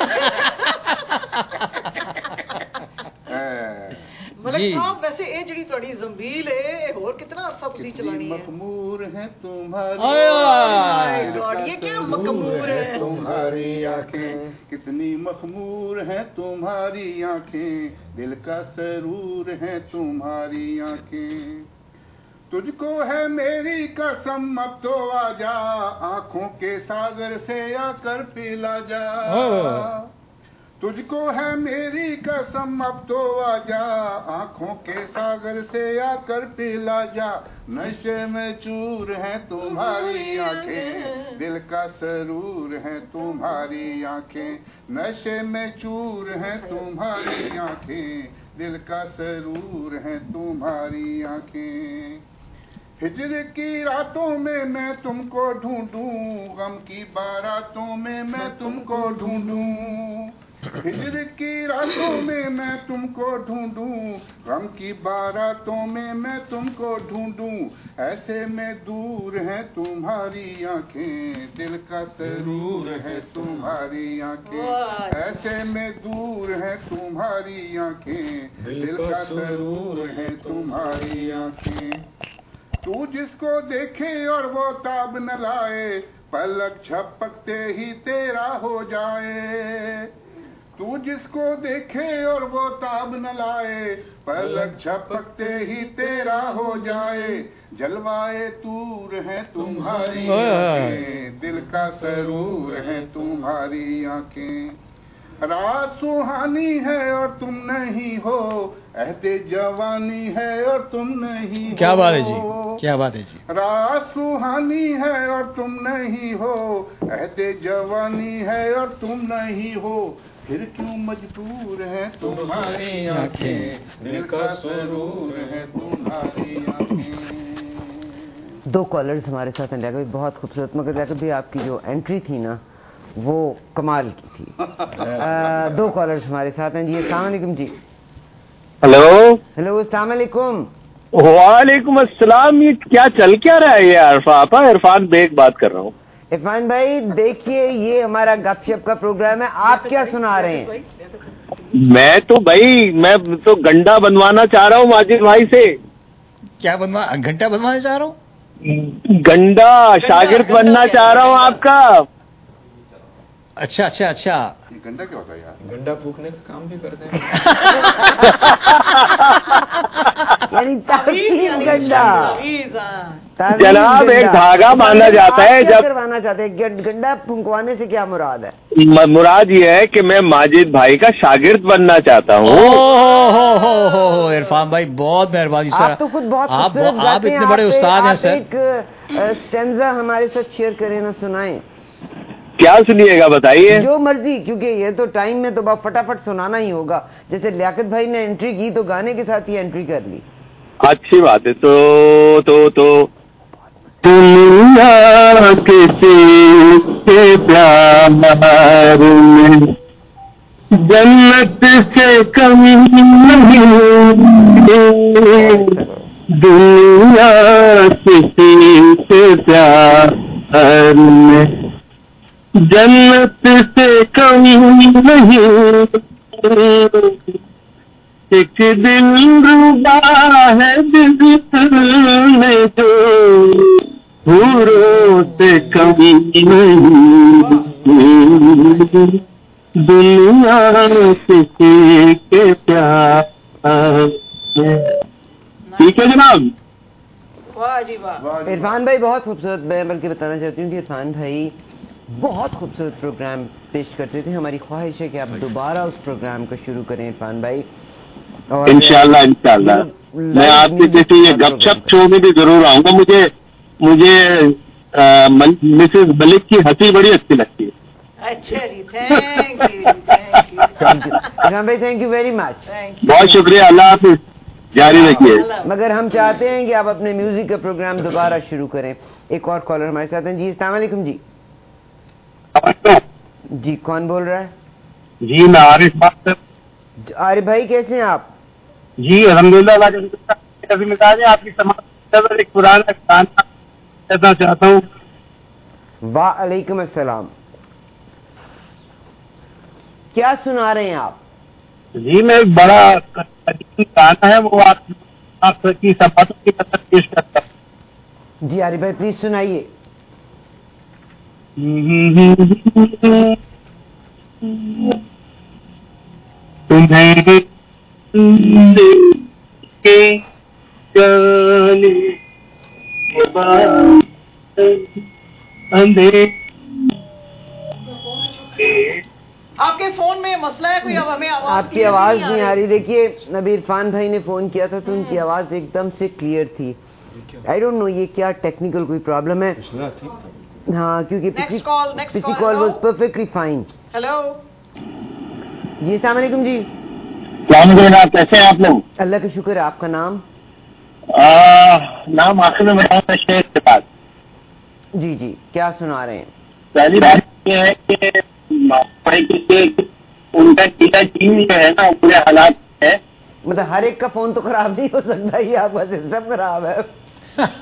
मलक साहब वैसे ये जड़ी थोड़ी जंबील है, और कितना अरसा तुसी चलानी है? मखमूर है तुम्हारी, ये क्या मखमूर है तुम्हारी आंखें, कितनी मखमूर है तुम्हारी आंखें, दिल का सरूर है तुम्हारी आंखें। तुझको है मेरी कसम अब तो आजा, आंखों के सागर से आकर पिला जा। तुझको है मेरी कसम अब तो आजा, आंखों के सागर से आकर पिला जा। नशे में चूर है तुम्हारी आंखें, दिल का सरूर है तुम्हारी आंखें। नशे में चूर है तुम्हारी आंखें, दिल का सरूर है तुम्हारी आंखें। हिजर की रातों में मैं तुमको ढूंढूं, गम की बारातों में मैं तुमको ढूंढूं, हिजर की रातों में मैं तुमको ढूंढूं, गम की बारातों में मैं तुमको ढूंढूं, ऐसे में दूर है तुम्हारी आंखें, दिल का सरूर है तुम्हारी आंखें, ऐसे में दूर है तुम्हारी आंखें, दिल का सरूर है तुम्हारी आंखें। तू जिसको देखे और वो ताब न लाए, पलक झपकते ही तेरा हो जाए, तू जिसको देखे और वो ताब न लाए, पलक झपकते ही तेरा हो जाए, जलवाए तूर है तुम्हारी आंखें, दिल का सरूर है तुम्हारी आंखें, रात सुहानी है और तुम नहीं हो, अहदे जवानी है और तुम नहीं हो। क्या बात है जी, क्या बात है जी। रात सुहानी है और तुम नहीं हो, अहदे जवानी है और तुम नहीं हो, फिर क्यों मजबूर है तुम्हारी आंखें, दिल का सरूर है तुम्हारी आंखें। दो कॉलर्स हमारे साथ हैं जाकर, बहुत खूबसूरत, मगर जाकर भी आपकी जो एंट्री थी ना वो कमाल की थी। दो कॉलर्स हमारे साथ हैं जी। अस्सलाम वालेकुम जी। हेलो हेलो, अस्सलाम वालेकुम। वालेकुम अस्सलाम। ये क्या चल क्या रहा है यार? इरफान बेग बात कर रहा हूँ। इरफान भाई देखिए, ये हमारा गपशप का प्रोग्राम है, आप क्या सुना रहे हैं? मैं तो गंडा बनवाना चाह रहा हूँ माजिद भाई से। क्या घंटा बनवाना चाह रहा हूँ? गंडा शागिर्द बनना चाह रहा हूँ आपका। अच्छा अच्छा अच्छा। ये गंडा क्या होता है यार? गंडा फूकने का काम भी करते हैं। यानी तावीज़ गंडा। जनाब एक धागा बांधा जाता है। जब करवाना चाहते हैं गंडा फुंकवाने से क्या मुराद है? मुराद ये है कि मैं माजिद भाई का शागिर्द बनना चाहता हूँ। हो इरफान भाई बहुत मेहरबानी सर। आप तो खुद बहुत आप इतने बड़े उस्ताद हैं सर। एक स्टेंजा हमारे साथ शेयर करें ना, सुनाएं। क्या सुनिएगा बताइए? जो मर्जी, क्योंकि ये तो टाइम में तो बहुत फटाफट सुनाना ही होगा। जैसे लियाकत भाई ने एंट्री की तो गाने के साथ ही एंट्री कर ली। अच्छी बात है। तो दुनिया किसी के प्यार में जन्नत से कमी नहीं, दुनिया किसी के प्यार में जन्नत से कमी नहीं, एक दिल रुबा है दिल में जो हूरों से कमी नहीं, दुनिया किसी के प्यार। ठीक है जनाब। वाह जी वाह। इरफान भाई बहुत खूबसूरत। मैं बल्कि बताना चाहती हूँ कि इरफान भाई बहुत खूबसूरत प्रोग्राम पेश करते थे। हमारी ख्वाहिश है कि आप दोबारा उस प्रोग्राम को शुरू करें इरफान भाई। और इंशाल्लाह मैं आपकी किसी ये गपशप शो में भी जरूर आऊंगा। मुझे मिसेस मलिक की हंसी बड़ी अच्छी लगती है। अच्छा जी, थैंक यू। इरफान भाई थैंक यू वेरी मच। बहुत शुक्रिया। अल्लाह हाफिज़। जारी रखिए। मगर हम चाहते हैं कि आप अपने म्यूजिक का प्रोग्राम दोबारा शुरू करें। एक और कॉलर हमारे साथ हैं जी। अस्सलाम वालेकुम जी। जी कौन बोल रहा है? जी मैं आरिफ बात कर। आरिफ भाई कैसे हैं आप? जी अल्हम्दुलिल्लाह। कभी मिजाज है आपकी समाज एक पुराना गाना कहना चाहता हूँ। वालेकुम अस्सलाम। क्या सुना रहे हैं आप? जी मैं एक बड़ा गाना है वो आपकी समातों की तरफ पेश करता हूँ। जी आरिफ भाई प्लीज सुनाइए। तुम्हें के जाने के बाद अंधेरे। आपके फोन में मसला है कोई? अब हमें आवाज आपकी आवाज नहीं आ रही। देखिए नबी इरफान भाई ने फोन किया था तो उनकी आवाज एकदम से क्लियर थी। आई डोंट नो ये क्या टेक्निकल कोई प्रॉब्लम है। हाँ क्योंकि पिछली call was perfectly fine. Hello जी अस्सलाम वालेकुम जी। जनाब कैसे हैं आप लोग? अल्लाह का शुक्र है। आपका नाम? نام آخر میں بتاؤں شیر کے بعد. جی جی کیا سنا رہے ہیں؟ پہلی بات یہ ہے کہ ان کا کیا ٹیم جو ہے نا پورے حالات ہے. مطلب ہر ایک کا فون تو خراب نہیں ہو سکتا، یہ آپ کا سسٹم خراب ہے.